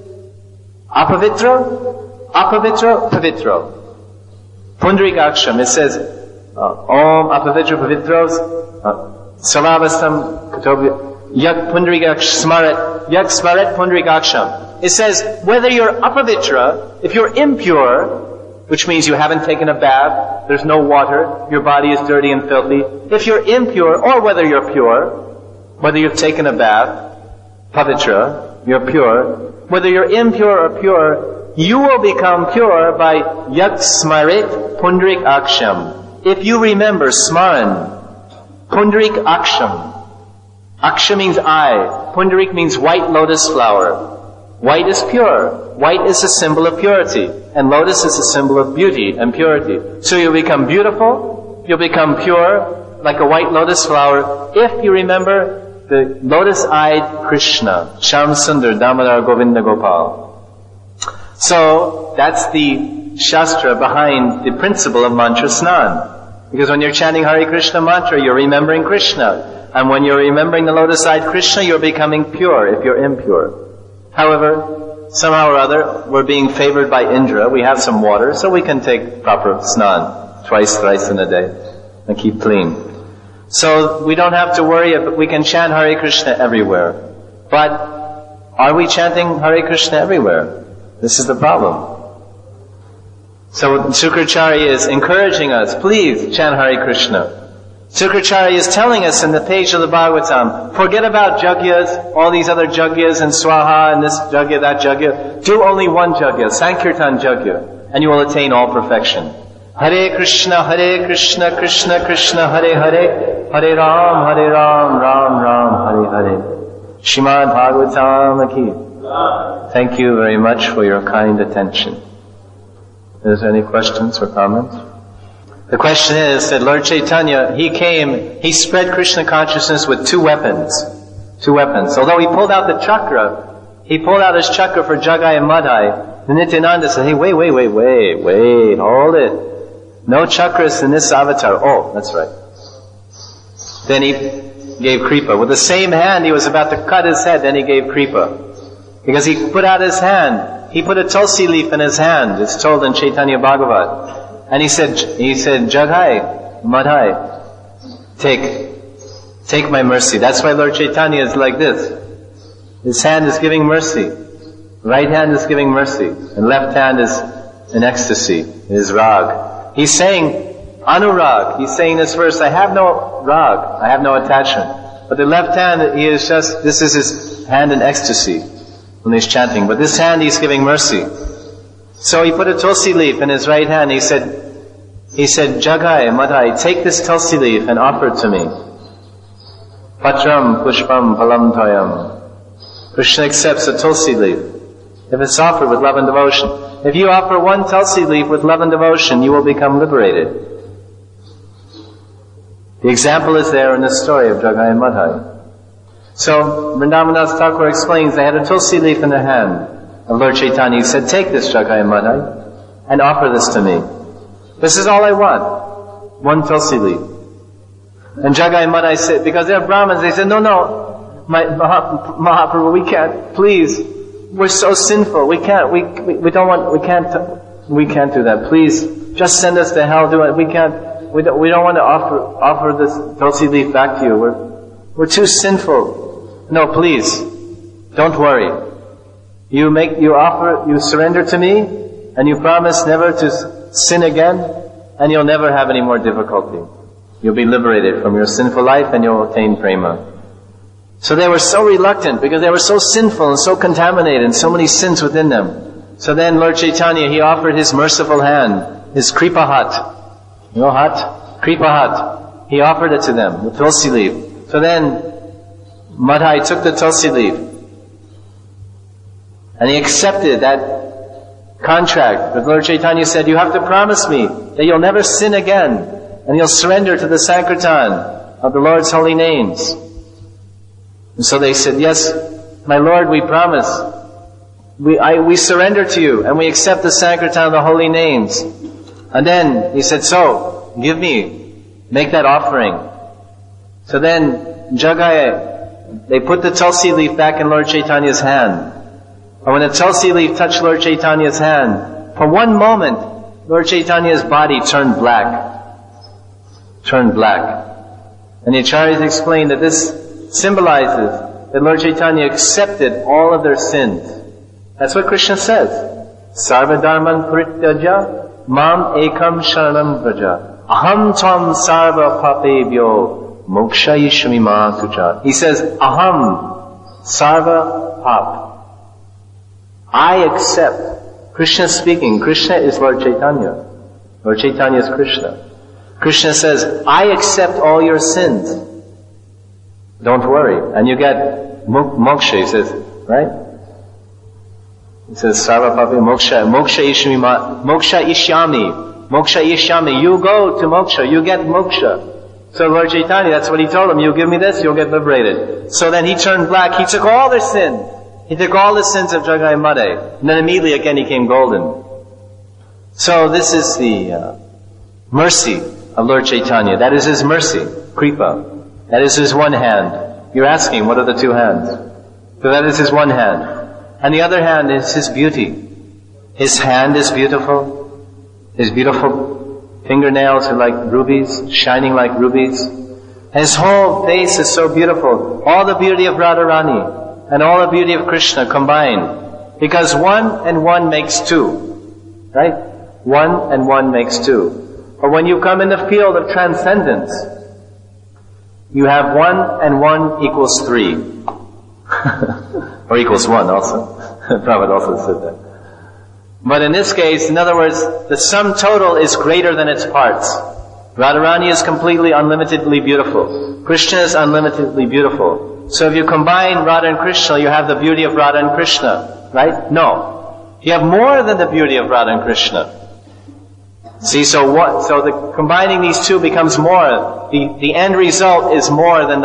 apavitra, apavitra, pavitro. Pundarikaksham, it says, Om apavitra pavitros, salavastam katobhya, yak pundarikaksham smaret, yak smaret pundarikaksham. It says, whether you're apavitra, if you're impure, which means you haven't taken a bath, there's no water, your body is dirty and filthy. If you're impure, or whether you're pure, whether you've taken a bath, pavitra, you're pure, whether you're impure or pure, you will become pure by yak smarit pundarik aksham. If you remember smaran, pundarik aksham. Aksha means eye. Pundarik means white lotus flower. White is pure. White is a symbol of purity. And lotus is a symbol of beauty and purity. So you'll become beautiful, you'll become pure, like a white lotus flower, if you remember the lotus-eyed Krishna, Shyam Sundar Damodar Govinda Gopal. So, that's the Shastra behind the principle of mantra snan. Because when you're chanting Hare Krishna mantra, you're remembering Krishna. And when you're remembering the lotus-eyed Krishna, you're becoming pure if you're impure. However, somehow or other, we're being favored by Indra. We have some water, so we can take proper snan twice, thrice in a day and keep clean. So we don't have to worry, we can chant Hare Krishna everywhere. But are we chanting Hare Krishna everywhere? This is the problem. So Sukracharya is encouraging us, please chant Hare Krishna. Sukracharya is telling us in the page of the Bhagavatam, forget about jagyas, all these other jagyas and swaha and this jagya, that jagya. Do only one jagya, Sankirtan jagya, and you will attain all perfection. Hare Krishna, Krishna Krishna, Hare Hare, Hare Ram, Ram Ram, Hare Hare. Srimad Bhagavatam Ki. Thank you very much for your kind attention. Is there any questions or comments? The question is that Lord Chaitanya, he spread Krishna consciousness with two weapons. Although he pulled out the chakra, he pulled out his chakra for Jagai and Madhai. The Nityananda said, hey, wait, hold it. No chakras in this avatar. Oh, that's right. Then he gave Kripa. With the same hand, he was about to cut his head, then he gave Kripa. Because he put out his hand. He put a tulsi leaf in his hand. It's told in Chaitanya Bhagavat. And he said, Jagai, Madhai, take my mercy. That's why Lord Chaitanya is like this. His hand is giving mercy. Right hand is giving mercy. And left hand is in ecstasy. It is rag. He's saying anurag. He's saying this verse, I have no rag. I have no attachment. But the left hand, this is his hand in ecstasy when he's chanting. But this hand, he's giving mercy. So he put a tulsi leaf in his right hand. He said, Jagai, Madhai, take this tulsi leaf and offer it to me. Patram, pushpam, palam toyam. Krishna accepts a tulsi leaf if it's offered with love and devotion. If you offer one tulsi leaf with love and devotion, you will become liberated. The example is there in the story of Jagai and Madhai. So, Vrindavan Thakur explains they had a tulsi leaf in their hand of Lord Chaitanya. He said, take this Jagai and Madhai and offer this to me. This is all I want. One tulsi leaf. And Jagai and Madhai said, because they're Brahmins, they said, no, Mahaprabhu, we can't, please. We're so sinful. We can't do that. Please, just send us to hell. We don't want to offer this tulsi leaf back to you. We're too sinful. No, please, don't worry. You surrender to me, and you promise never to sin again, and you'll never have any more difficulty. You'll be liberated from your sinful life, and you'll attain prema. So they were so reluctant because they were so sinful and so contaminated and so many sins within them. So then Lord Chaitanya, he offered his merciful hand, his kripa hat. You know hat? Kripa hat. He offered it to them, the tulsi leaf. So then Madhai took the tulsi leaf and he accepted that contract. But Lord Chaitanya said, you have to promise me that you'll never sin again and you'll surrender to the Sankirtan of the Lord's holy names. And so they said, yes, my Lord, we promise. we surrender to you and we accept the Sankirtan of the holy names. And then he said, so, make that offering. So then, Jagai, they put the Tulsi leaf back in Lord Chaitanya's hand. And when the Tulsi leaf touched Lord Chaitanya's hand, for one moment, Lord Chaitanya's body turned black. And the Acharyas explained that this symbolizes that Lord Chaitanya accepted all of their sins. That's what Krishna says. Sarva dharman parityaja mam ekam sharanam vraja aham tvam sarva papebhyo mokshayishami ma tuja. He says, aham sarva pap. I accept. Krishna speaking. Krishna is Lord Chaitanya. Lord Chaitanya is Krishna. Krishna says, I accept all your sins. Don't worry. And you get moksha, he says, right? He says, Sarva papi moksha ishyami. You go to moksha, you get moksha. So Lord Chaitanya, that's what he told him, you give me this, you'll get liberated. So then he turned black, he took all their sins. He took all the sins of Jagai Madhe. And then immediately again he came golden. So this is the mercy of Lord Chaitanya. That is his mercy, Kripa. That is his one hand. You're asking, what are the two hands? So that is his one hand. And the other hand is his beauty. His hand is beautiful. His beautiful fingernails are like rubies, shining like rubies. And his whole face is so beautiful. All the beauty of Radharani and all the beauty of Krishna combined. Because 1 and 1 makes 2. Right? 1 and 1 makes 2. But when you come in the field of transcendence, you have 1 and 1 equals 3. Or equals 1 also. The Prophet also said that. But in this case, in other words, the sum total is greater than its parts. Radharani is completely unlimitedly beautiful. Krishna is unlimitedly beautiful. So if you combine Radha and Krishna, you have the beauty of Radha and Krishna. Right? No. You have more than the beauty of Radha and Krishna. See, so combining these two becomes more. The end result is more than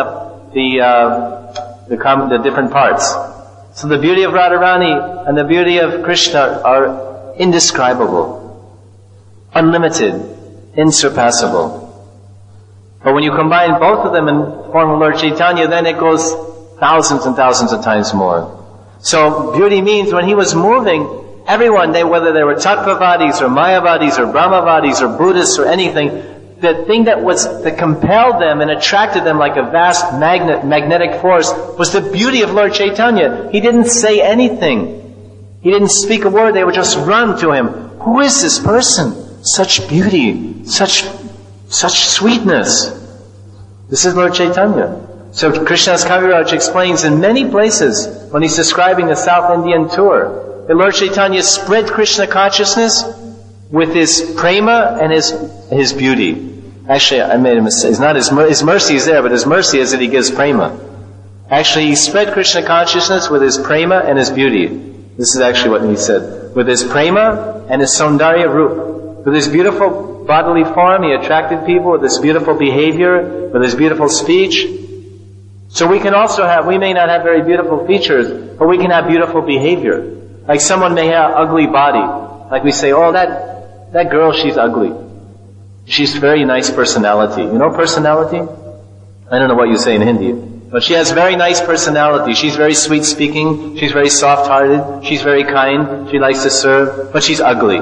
the different parts. So the beauty of Radharani and the beauty of Krishna are indescribable, unlimited, insurpassable. But when you combine both of them in the form of Lord Chaitanya, then it goes thousands and thousands of times more. So beauty means when he was moving, everyone, whether they were Tattvavadis or Mayavadis or Brahmavadis or Buddhists or anything, the thing that compelled them and attracted them like a vast magnetic force was the beauty of Lord Chaitanya. He didn't say anything. He didn't speak a word. They would just run to him. Who is this person? Such beauty, such sweetness. This is Lord Chaitanya. So Krishnadas Kaviraj explains in many places when he's describing the South Indian tour, that Lord Chaitanya spread Krishna consciousness with his prema and his beauty. Actually, I made a mistake. It's not his mercy is there, but his mercy is that he gives prema. Actually, he spread Krishna consciousness with his prema and his beauty. This is actually what he said. With his prema and his saundarya roop. With his beautiful bodily form, he attracted people with his beautiful behavior, with his beautiful speech. So we may not have very beautiful features, but we can have beautiful behavior. Like someone may have an ugly body. Like we say, oh, that girl, she's ugly. She's very nice personality. You know personality? I don't know what you say in Hindi. But she has very nice personality. She's very sweet speaking. She's very soft hearted. She's very kind. She likes to serve. But she's ugly.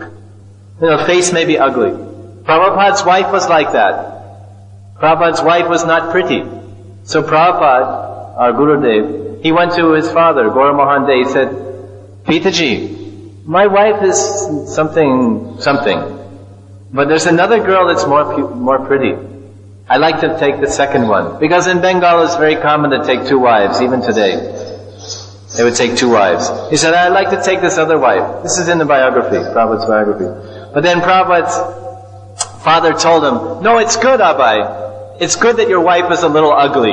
Face may be ugly. Prabhupada's wife was like that. Prabhupada's wife was not pretty. So Prabhupada, our Gurudev, he went to his father, Gaura Mohan Dey, he said, Pitaji, my wife is something. But there's another girl that's more pretty. I like to take the second one. Because in Bengal it's very common to take 2 wives, even today. They would take 2 wives. He said, I'd like to take this other wife. This is in the biography, Prabhupada's biography. But then Prabhupada's father told him, no, it's good, Abai. It's good that your wife is a little ugly.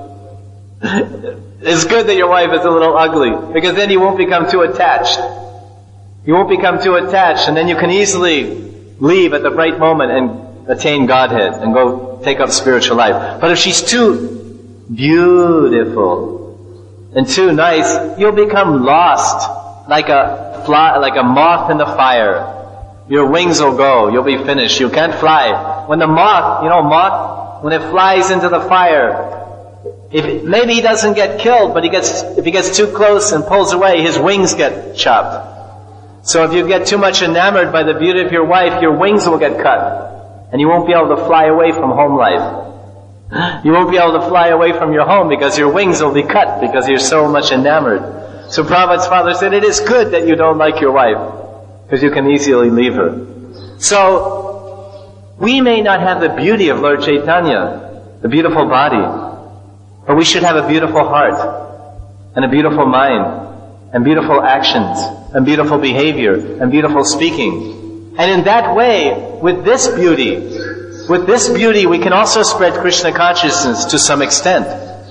It's good that your wife is a little ugly. Because then you won't become too attached. You won't become too attached, and then you can easily leave at the right moment and attain Godhead and go take up spiritual life. But if she's too beautiful and too nice, you'll become lost like a fly, like a moth in the fire. Your wings will go. You'll be finished. You can't fly. When the moth, when it flies into the fire, maybe he doesn't get killed, but if he gets too close and pulls away, his wings get chopped. So if you get too much enamored by the beauty of your wife, your wings will get cut. And you won't be able to fly away from home life. You won't be able to fly away from your home because your wings will be cut because you're so much enamored. So Prabhupada's father said, it is good that you don't like your wife because you can easily leave her. So, we may not have the beauty of Lord Chaitanya, the beautiful body, but we should have a beautiful heart, and a beautiful mind, and beautiful actions, and beautiful behavior, and beautiful speaking. And in that way, with this beauty, we can also spread Krishna consciousness to some extent.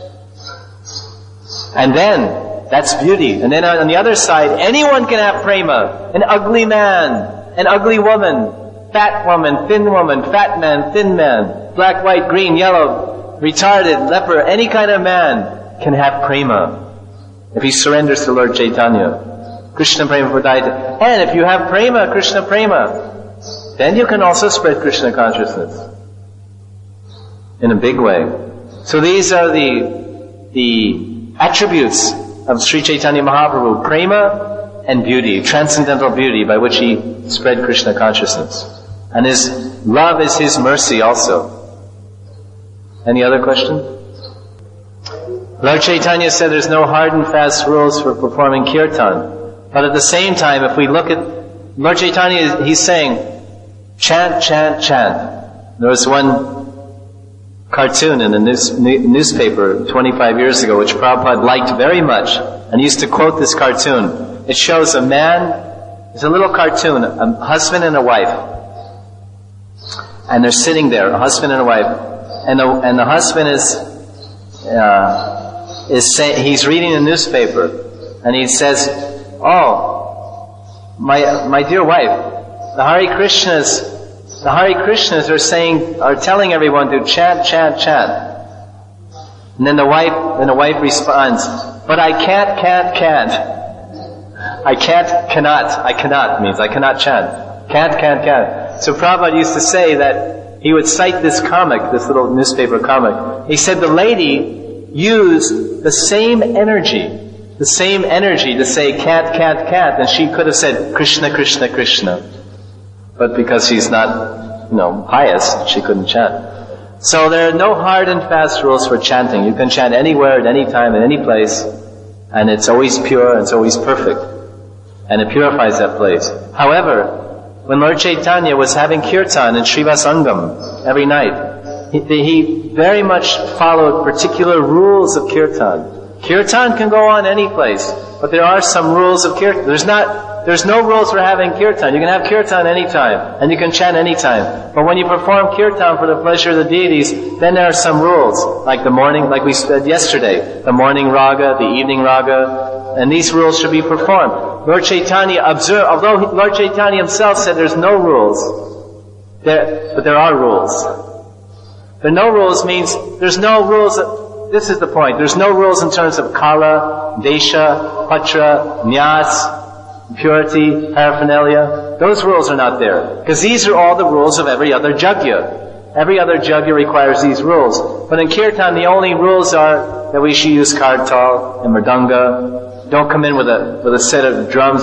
And then, that's beauty. And then on the other side, anyone can have prema. An ugly man, an ugly woman, fat woman, thin woman, fat man, thin man, black, white, green, yellow, retarded, leper, any kind of man can have prema if he surrenders to Lord Chaitanya. Krishna prema pradayate. And if you have prema, Krishna prema, then you can also spread Krishna consciousness in a big way. So these are the attributes of Sri Chaitanya Mahaprabhu, prema and beauty, transcendental beauty by which he spread Krishna consciousness. And his love is his mercy also. Any other question? Lord Chaitanya said there's no hard and fast rules for performing kirtan. But at the same time, if we look at Lord Chaitanya, he's saying, chant, chant, chant. There was one cartoon in a newspaper 25 years ago, which Prabhupada liked very much, and he used to quote this cartoon. It shows a man, it's a little cartoon, a husband and a wife, and they're sitting there, a husband and a wife, and the husband is saying, he's reading a newspaper, and he says, "Oh, my dear wife, the Hare Krishnas are telling everyone to chant, chant, chant." And then the wife responds, "But I can't. I cannot means I cannot chant. Can't. So Prabhupada used to say that he would cite this comic, this little newspaper comic. He said the lady used the same energy to say can't, and she could have said Krishna, Krishna, Krishna. But because she's not, pious, she couldn't chant. So there are no hard and fast rules for chanting. You can chant anywhere, at any time, in any place, and it's always pure, and it's always perfect. And it purifies that place. However, when Lord Chaitanya was having kirtan in Srivasangam every night, he very much followed particular rules of kirtan. Kirtan can go on any place, but there are some rules of kirtan. There's no rules for having kirtan. You can have kirtan anytime, and you can chant anytime. But when you perform kirtan for the pleasure of the deities, then there are some rules, like the morning, like we said yesterday, the morning raga, the evening raga, and these rules should be performed. Lord Chaitanya observed, although Lord Chaitanya himself said there's no rules, but there are rules. The no rules means there's no rules. This is the point. There's no rules in terms of kala, desha, patra, nyas, purity, paraphernalia. Those rules are not there. Because these are all the rules of every other yajna. Every other yajna requires these rules. But in kirtan, the only rules are that we should use kartal and mridanga. Don't come in with a set of drums.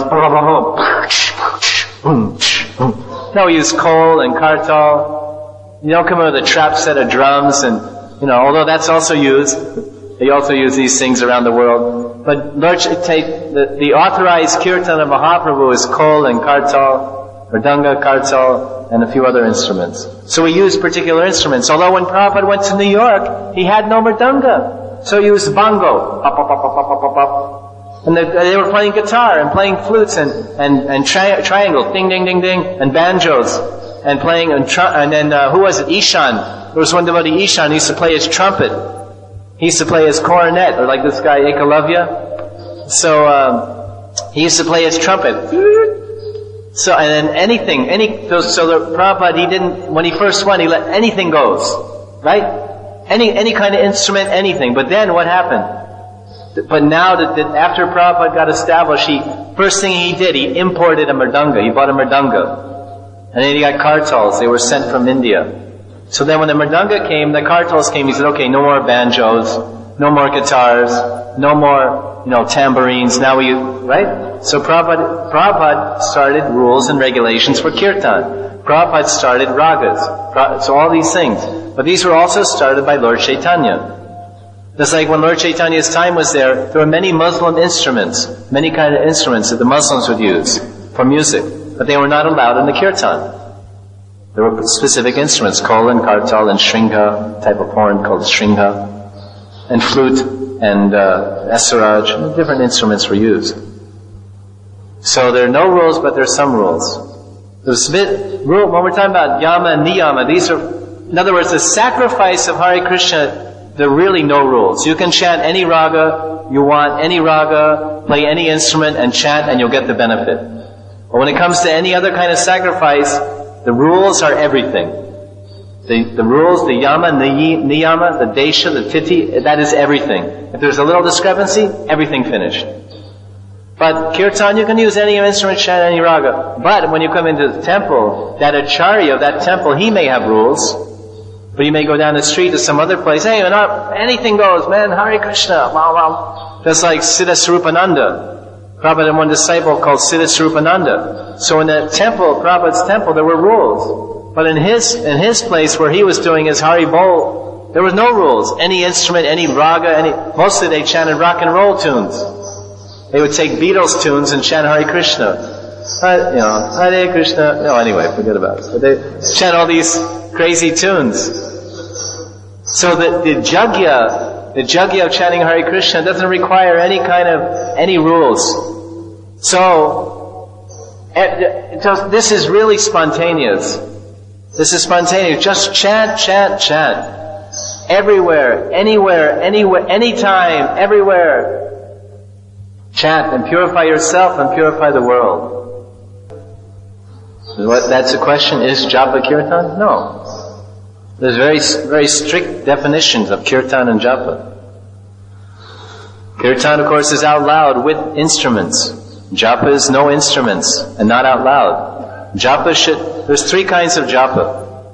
No, we use kol and kartal. You don't come in with a trap set of drums and, although that's also used. They also use these things around the world. But the authorized kirtan of Mahaprabhu is kol and kartal, mridanga, kartal, and a few other instruments. So we use particular instruments. Although when Prabhupada went to New York, he had no mridanga. So he used bongo. Pop, pop, pop, pop, pop, pop, pop. And they were playing guitar and playing flutes and triangle, ding, ding, ding, ding, and banjos. And playing, and then, who was it? Ishan. There was one devotee, Ishan, he used to play his trumpet. He used to play his cornet, or like this guy, Ekalavya. So, he used to play his trumpet. So, and then so the Prabhupada, when he first went, he let anything goes. Right? Any kind of instrument, anything. But then what happened? But now that after Prabhupada got established, first thing he did, he imported a mridanga. He bought a mridanga. And then he got kartals. They were sent from India. So then when the mridanga came, the kartals came, he said, okay, no more banjos, no more guitars, no more, tambourines. Now right? So Prabhupada started rules and regulations for kirtan. Prabhupada started ragas. So all these things. But these were also started by Lord Chaitanya. Just like when Lord Chaitanya's time was there were many Muslim instruments, many kind of instruments that the Muslims would use for music, but they were not allowed in the kirtan. There were specific instruments, kolan, kartal, and shringa, type of horn called shringa, and flute, and esaraj, different instruments were used. So there are no rules, but there are some rules. There's a bit, when we're talking about yama and niyama, these are, in other words, the sacrifice of Hare Krishna, there are really no rules. You can chant any raga you want, any raga, play any instrument and chant and you'll get the benefit. But when it comes to any other kind of sacrifice, the rules are everything. The rules, the yama, niyama, the desha, the titi, that is everything. If there's a little discrepancy, everything finished. But kirtan, you can use any instrument, chant any raga. But when you come into the temple, that acharya of that temple, he may have rules. But you may go down the street to some other place, hey, anything goes, man, Hare Krishna, wow. Just like Siddha Swarupananda. Prabhupada had one disciple called Siddha Swarupananda. So in the temple, Prabhupada's temple, there were rules. But in his place where he was doing his Hari Bol, there was no rules. Any instrument, any raga, mostly they chanted rock and roll tunes. They would take Beatles tunes and chant Hare Krishna. Hare Krishna, anyway, forget about it. But they chant all these crazy tunes. So the jagya of chanting Hare Krishna doesn't require any rules. So, this is really spontaneous. This is spontaneous. Just chant, chant, chant. Everywhere, anywhere, anytime, everywhere. Chant and purify yourself and purify the world. That's the question, is japa kirtan? No. There's very, very strict definitions of kirtan and japa. Kirtan, of course, is out loud with instruments. Japa is no instruments and not out loud. There's three kinds of japa.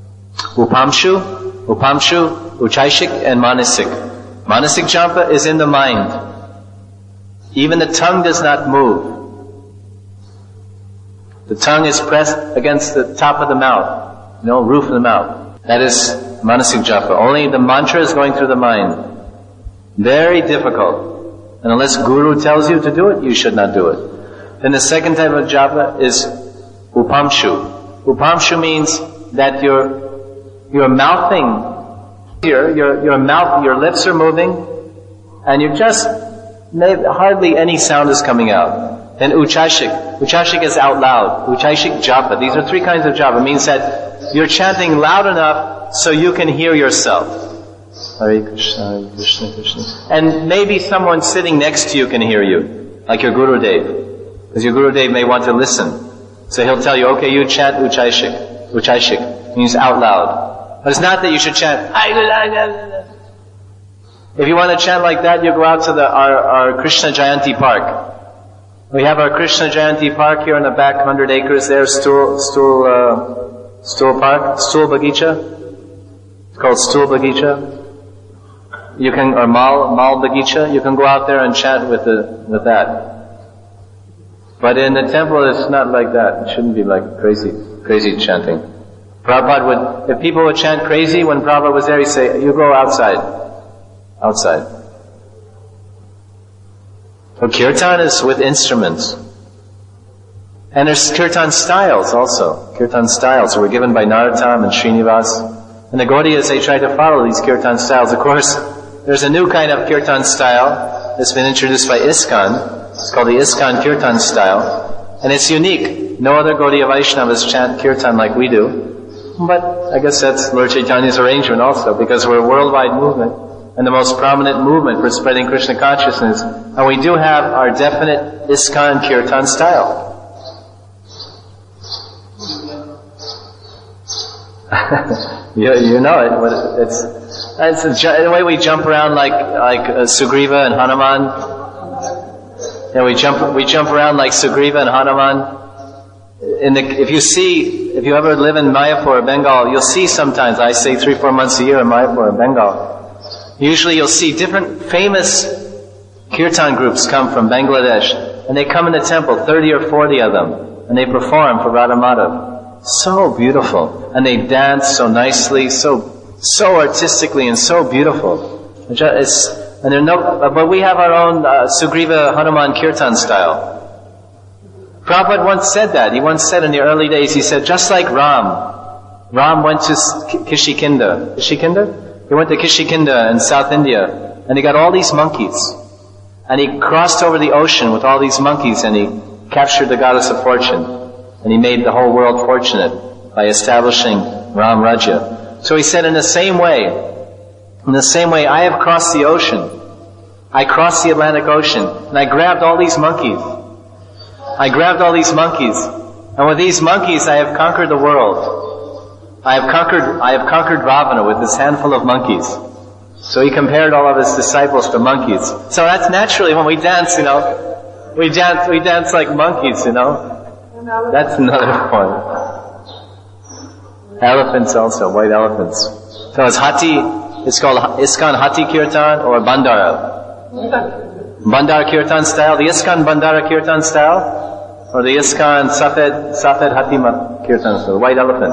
Upamshu, Uchaishik, and Manasik. Manasik japa is in the mind. Even the tongue does not move. The tongue is pressed against the top of the mouth, roof of the mouth. That is manasik japa. Only the mantra is going through the mind. Very difficult. And unless Guru tells you to do it, you should not do it. Then the second type of japa is upamshu. Upamshu means that you're mouthing here, your lips are moving, and hardly any sound is coming out. Then uchashik. Uchashik is out loud. Uchashik japa. These are three kinds of japa. It means that you're chanting loud enough so you can hear yourself. Hare Krishna, Hare Krishna, Krishna. And maybe someone sitting next to you can hear you. Like your Gurudev. Because your Gurudev may want to listen. So he'll tell you, okay, you chant uchashik. Uchashik means out loud. But it's not that you should chant. If you want to chant like that, you go out to our Krishna Jayanti Park. We have our Krishna Jayanti Park here in the back, 100 acres there, stool park, stool bagicha. It's called stool bagicha. You can, or mal bagicha. You can go out there and chant with that. But in the temple, it's not like that. It shouldn't be like crazy chanting. Prabhupada if people would chant crazy when Prabhupada was there, he'd say, you go outside. Outside. So kirtan is with instruments. And there's kirtan styles also. Kirtan styles were given by Narottam and Srinivas. And the Gaudiyas, they try to follow these kirtan styles. Of course, there's a new kind of kirtan style that's been introduced by ISKCON. It's called the ISKCON kirtan style. And it's unique. No other Gaudiya Vaishnavas chant kirtan like we do. But I guess that's Lord Chaitanya's arrangement also, because we're a worldwide movement. And the most prominent movement for spreading Krishna consciousness. And we do have our definite ISKCON kirtan style. you know it, but That's the way we jump around like Sugriva and Hanuman. We jump around like Sugriva and Hanuman. If you ever live in Mayapur, Bengal, you'll see sometimes, I stay 3-4 months a year in Mayapur, Bengal. Usually you'll see different famous kirtan groups come from Bangladesh, and they come in the temple, 30 or 40 of them, and they perform for Radha Madhav. So beautiful. And they dance so nicely, so artistically and so beautiful. But we have our own Sugriva Hanuman Kirtan style. Prabhupada once said that. He once said in the early days, he said, just like Ram went to Kishikinda. He went to Kishikinda in South India, and he got all these monkeys. And he crossed over the ocean with all these monkeys, and he captured the goddess of fortune. And he made the whole world fortunate by establishing Ram Rajya. So he said, in the same way, I have crossed the ocean. I crossed the Atlantic Ocean, and I grabbed all these monkeys. And with these monkeys I have conquered the world. I have conquered Ravana with this handful of monkeys. So he compared all of his disciples to monkeys. So that's naturally when we dance, we dance like monkeys, That's another point. Elephants also, white elephants. So it's called ISKCON Hati Kirtan or Bandara. Bandara Kirtan style, the ISKCON Bandara Kirtan style, or the ISKCON Safed Hatima Kirtan style, the white elephant.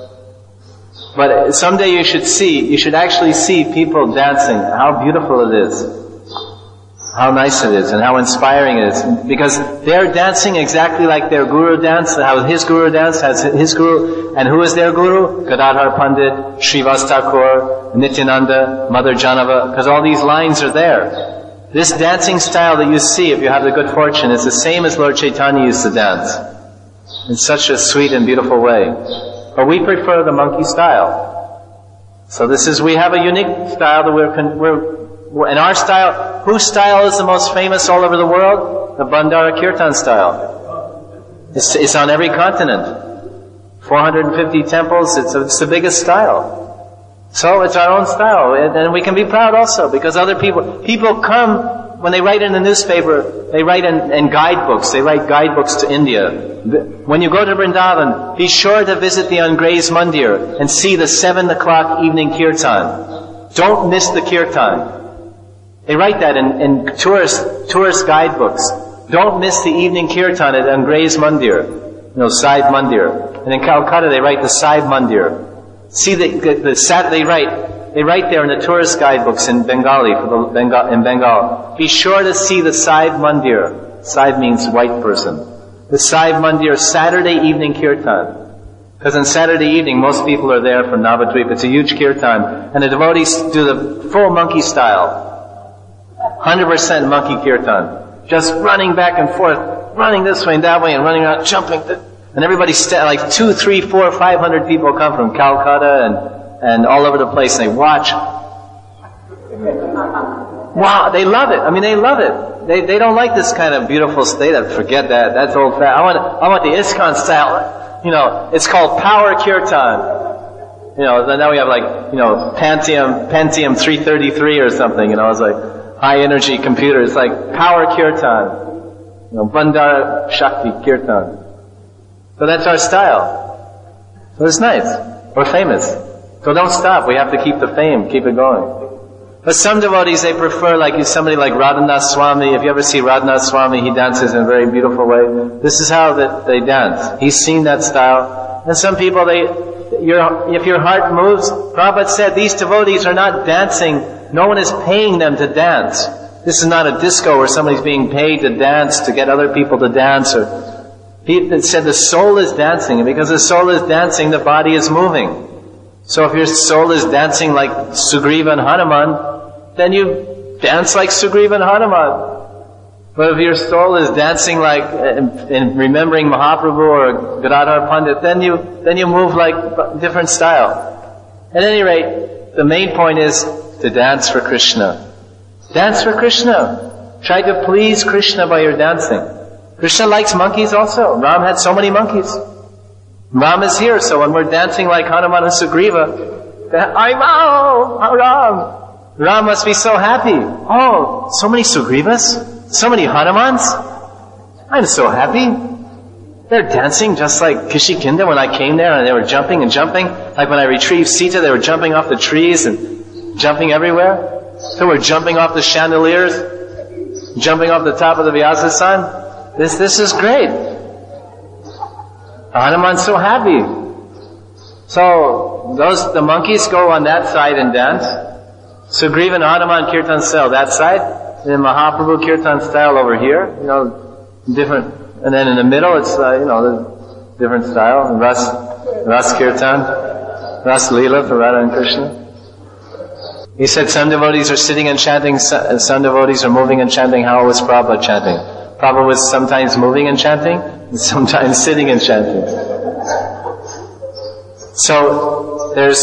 But someday you should actually see people dancing, how beautiful it is, how nice it is, and how inspiring it is. Because they're dancing exactly like their guru danced, how his guru danced, has his guru, and who is their guru? Gadadhar Pandit, Srivas Thakur, Nityananda, Mother Janava, because all these lines are there. This dancing style that you see, if you have the good fortune, is the same as Lord Chaitanya used to dance, in such a sweet and beautiful way. But we prefer the monkey style. So we have a unique style that we're in our style. Whose style is the most famous all over the world? The Bandara Kirtan style. It's on every continent. 450 temples, it's the biggest style. So it's our own style, and we can be proud also, because other people come, when they write in the newspaper, they write in guidebooks, they write guidebooks to India. When you go to Vrindavan, be sure to visit the Angrez Mandir and see the 7 o'clock evening kirtan. Don't miss the kirtan. They write that in tourist guidebooks. Don't miss the evening kirtan at Angrez Mandir, Side Mandir. And in Calcutta they write the Side Mandir. See they write there in the tourist guidebooks in Bengali, in Bengal. Be sure to see the Side Mandir. Side means white person. The Side Mandir Saturday evening kirtan. Because on Saturday evening most people are there for Navadvip. It's a huge kirtan. And the devotees do the full monkey style. 100% monkey kirtan. Just running back and forth, running this way and that way and running around, jumping. And everybody, like 200, 300, 400, 500 people come from Calcutta and all over the place, and they watch. Wow, they love it. They love it. They don't like this kind of beautiful state. Forget that. That's old fashioned. I want the ISKCON style. It's called Power Kirtan. Now we have Pentium 333 or something. It's like high energy computer. It's like Power Kirtan. Bandara Shakti Kirtan. So that's our style. So it's nice. We're famous. So don't stop. We have to keep the fame. Keep it going. But some devotees, they prefer somebody like Radhanath Swami. If you ever see Radhanath Swami, he dances in a very beautiful way. This is how they dance. He's seen that style. And some people, if your heart moves, Prabhupada said these devotees are not dancing. No one is paying them to dance. This is not a disco where somebody's being paid to dance, to get other people to dance. He said the soul is dancing, and because the soul is dancing, the body is moving. So if your soul is dancing like Sugriva and Hanuman, then you dance like Sugriva and Hanuman. But if your soul is dancing like, in remembering Mahaprabhu or Gadadhar Pandit, then you move like different style. At any rate, the main point is to dance for Krishna. Dance for Krishna. Try to please Krishna by your dancing. Krishna likes monkeys also. Ram had so many monkeys. Ram is here, so when we're dancing like Hanuman and Sugriva, Oh, Ram! Ram must be so happy. Oh, so many Sugrivas? So many Hanumans? I'm so happy. They're dancing just like Kishikinda when I came there, and they were jumping and jumping. Like when I retrieved Sita, they were jumping off the trees and jumping everywhere. So we're jumping off the chandeliers, jumping off the top of the Vyasasan. This is great. Hanuman's so happy. So the monkeys go on that side and dance. Sugriva and Hanuman Kirtan style that side. And then Mahaprabhu Kirtan style over here. Different. And then in the middle, it's, the different style. Ras Kirtan, Ras Leela for Radha and Krishna. He said some devotees are sitting and chanting, some devotees are moving and chanting. How was Prabhupada chanting? Prabhupada was sometimes moving and chanting, and sometimes sitting and chanting. So, there's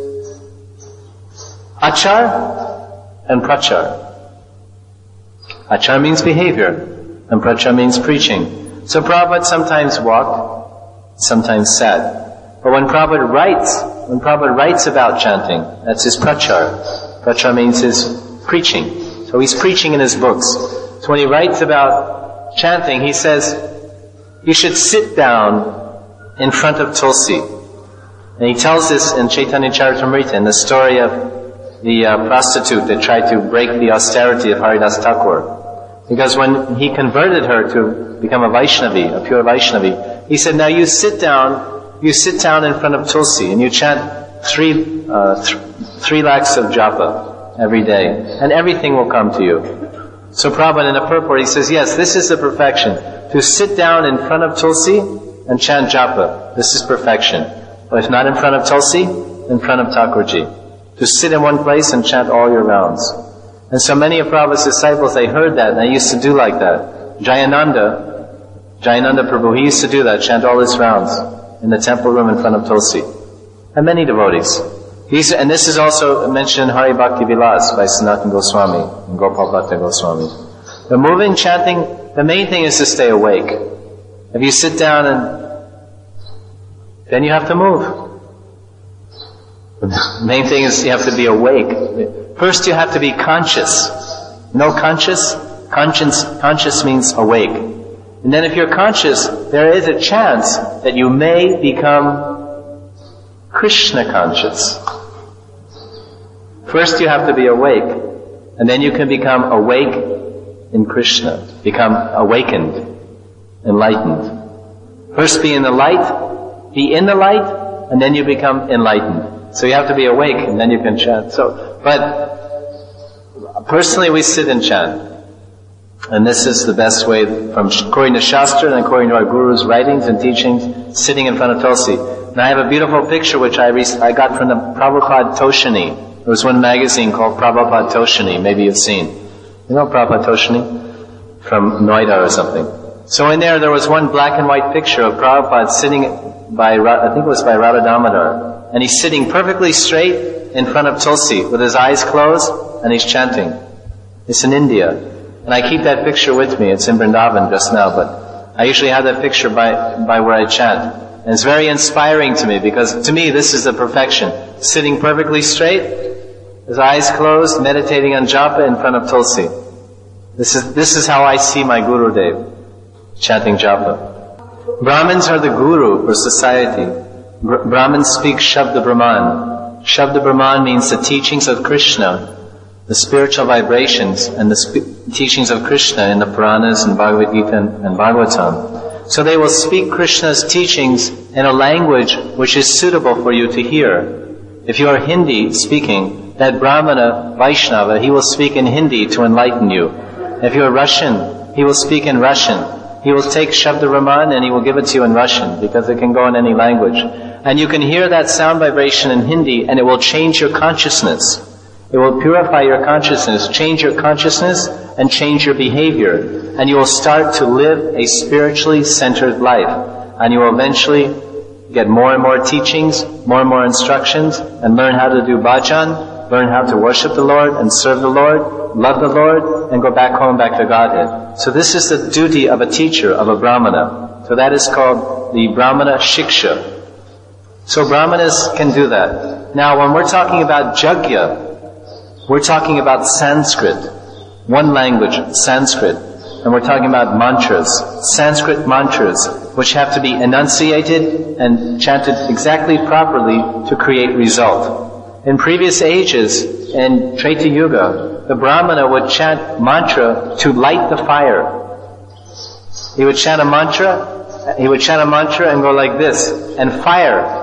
achar and prachar. Achar means behavior. And prachar means preaching. So Prabhupada sometimes walked, sometimes sat. But when Prabhupada writes about chanting, that's his prachar. Prachar means his preaching. So he's preaching in his books. So when he writes about chanting, he says, you should sit down in front of Tulsi. And he tells this in Chaitanya Charitamrita, in the story of the prostitute that tried to break the austerity of Haridas Thakur. Because when he converted her to become a Vaishnavi, a pure Vaishnavi, he said, now you sit down in front of Tulsi and you chant 3 lakhs of japa every day, and everything will come to you. So Prabhupada in a purport, he says, yes, this is the perfection. To sit down in front of Tulsi and chant japa, this is perfection. But if not in front of Tulsi, in front of Thakurji. To sit in one place and chant all your rounds. And so many of Prabhupada's disciples, they heard that, and they used to do like that. Jayananda Prabhu, he used to do that, chant all his rounds in the temple room in front of Tulsi. And many devotees. And this is also mentioned in Hari Bhakti Vilas by Sanatana Goswami and Gopal Bhatta Goswami. The moving, chanting, the main thing is to stay awake. If you sit down then you have to move. The main thing is you have to be awake. First you have to be conscious. Conscious means awake. And then if you're conscious, there is a chance that you may become Krishna conscious. First you have to be awake, and then you can become awake in Krishna, become awakened, enlightened. First be in the light, and then you become enlightened. So you have to be awake, and then you can chant. But personally we sit and chant. And this is the best way, according to Shastra and according to our Guru's writings and teachings, sitting in front of Tulsi. And I have a beautiful picture which I got from the Prabhupada Toshini. There was one magazine called Prabhupada Toshini, maybe you've seen. You know Prabhupada Toshini? From Noida or something. So in there was one black and white picture of Prabhupada sitting I think it was by Radha Damodar. And he's sitting perfectly straight in front of Tulsi with his eyes closed and he's chanting. It's in India. And I keep that picture with me. It's in Vrindavan just now, but I usually have that picture by where I chant. And it's very inspiring to me because to me this is the perfection. Sitting perfectly straight, his eyes closed, meditating on japa in front of Tulsi. This is how I see my Gurudev, chanting japa. Brahmins are the guru for society. Brahmins speak Shabda Brahman. Shabda Brahman means the teachings of Krishna, the spiritual vibrations and the teachings of Krishna in the Puranas and Bhagavad Gita and Bhagavatam. So they will speak Krishna's teachings in a language which is suitable for you to hear. If you are Hindi speaking, that Brahmana, Vaishnava, he will speak in Hindi to enlighten you. If you are Russian, he will speak in Russian. He will take Shabda Raman and he will give it to you in Russian because it can go in any language. And you can hear that sound vibration in Hindi and it will change your consciousness. It will purify your consciousness, change your consciousness and change your behavior. And you will start to live a spiritually centered life. And you will eventually get more and more teachings, more and more instructions, and learn how to do bhajan, learn how to worship the Lord and serve the Lord, love the Lord, and go back home, back to Godhead. So this is the duty of a teacher, of a Brahmana. So that is called the Brahmana Shiksha. So Brahmanas can do that. Now, when we're talking about Jagya, we're talking about Sanskrit. One language, Sanskrit. And we're talking about mantras, Sanskrit mantras, which have to be enunciated and chanted exactly properly to create result. In previous ages, in Treta Yuga, the Brahmana would chant mantra to light the fire. He would chant a mantra and go like this, and fire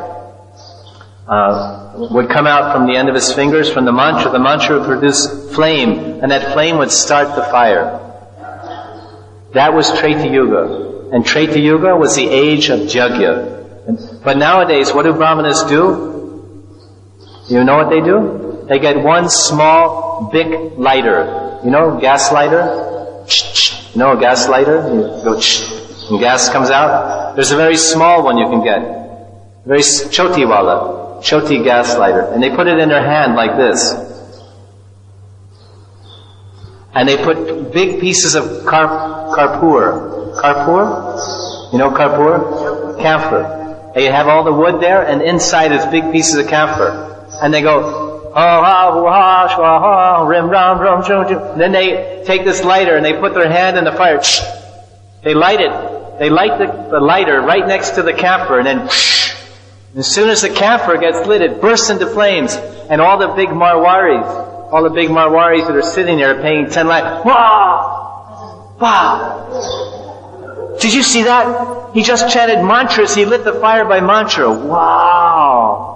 would come out from the end of his fingers from the mantra. The mantra would produce flame, and that flame would start the fire. That was Treta Yuga. And Treta Yuga was the age of Jagya. But nowadays, what do Brahmanas do? You know what they do? They get one small, big lighter. You know, gas lighter? You know a gas lighter? You go and gas comes out. There's a very small one you can get. Very choti wala. Choti gas lighter. And they put it in their hand like this. And they put big pieces of karpur. Karpur? You know karpur? Camphor. They have all the wood there, and inside is big pieces of camphor. And they go, rim ram ram chum chum. Then they take this lighter and they put their hand in the fire. They light it. They light the lighter right next to the camphor, and then as soon as the camphor gets lit, it bursts into flames, and all the big Marwaris that are sitting there are paying 10 lakhs. Wow! Wow! Did you see that? He just chanted mantras. He lit the fire by mantra. Wow!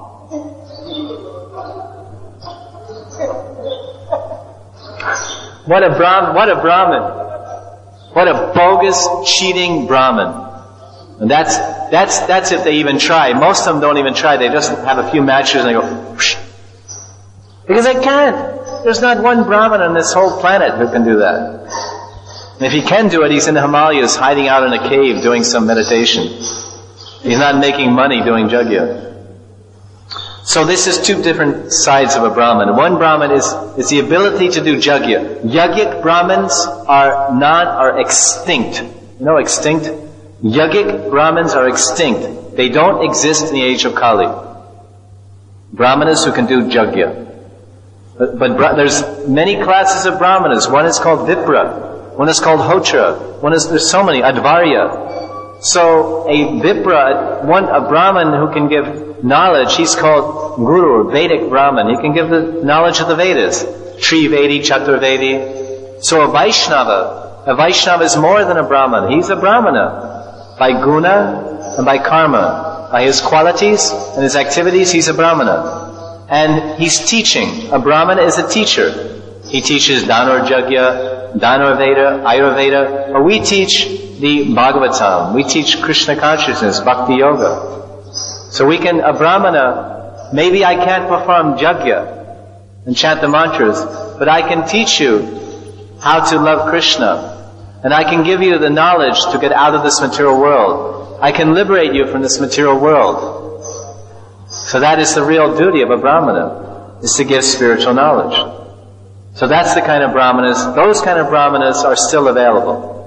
What a Brahmin. What a bogus, cheating Brahmin. And that's if they even try. Most of them don't even try. They just have a few matches and they go, whoosh. Because they can't. There's not one Brahmin on this whole planet who can do that. And if he can do it, he's in the Himalayas hiding out in a cave doing some meditation. He's not making money doing Jagya. So this is two different sides of a Brahmin. One Brahmin is the ability to do Jagya. Yogic Brahmins are extinct. You know extinct? Yogic Brahmins are extinct. They don't exist in the age of Kali. Brahmanas who can do Jagya. But there's many classes of Brahmanas. One is called Vipra. One is called Hotra. There's so many. Advarya. So a Vipra, a Brahman who can give knowledge, he's called Guru, Vedic Brahman. He can give the knowledge of the Vedas. Trivedi, Chaturvedi. So a Vaishnava is more than a Brahman. He's a Brahmana. By guna and by karma. By his qualities and his activities, he's a Brahmana. And he's teaching. A Brahmana is a teacher. He teaches Dhanur Jagya, Dhanur Veda, Ayurveda. But we teach the Bhagavatam. We teach Krishna consciousness, Bhakti Yoga. So a Brahmana, maybe I can't perform Jagya and chant the mantras, but I can teach you how to love Krishna. And I can give you the knowledge to get out of this material world. I can liberate you from this material world. So that is the real duty of a Brahmana, is to give spiritual knowledge. So that's the kind of Brahmanas, those kind of Brahmanas are still available.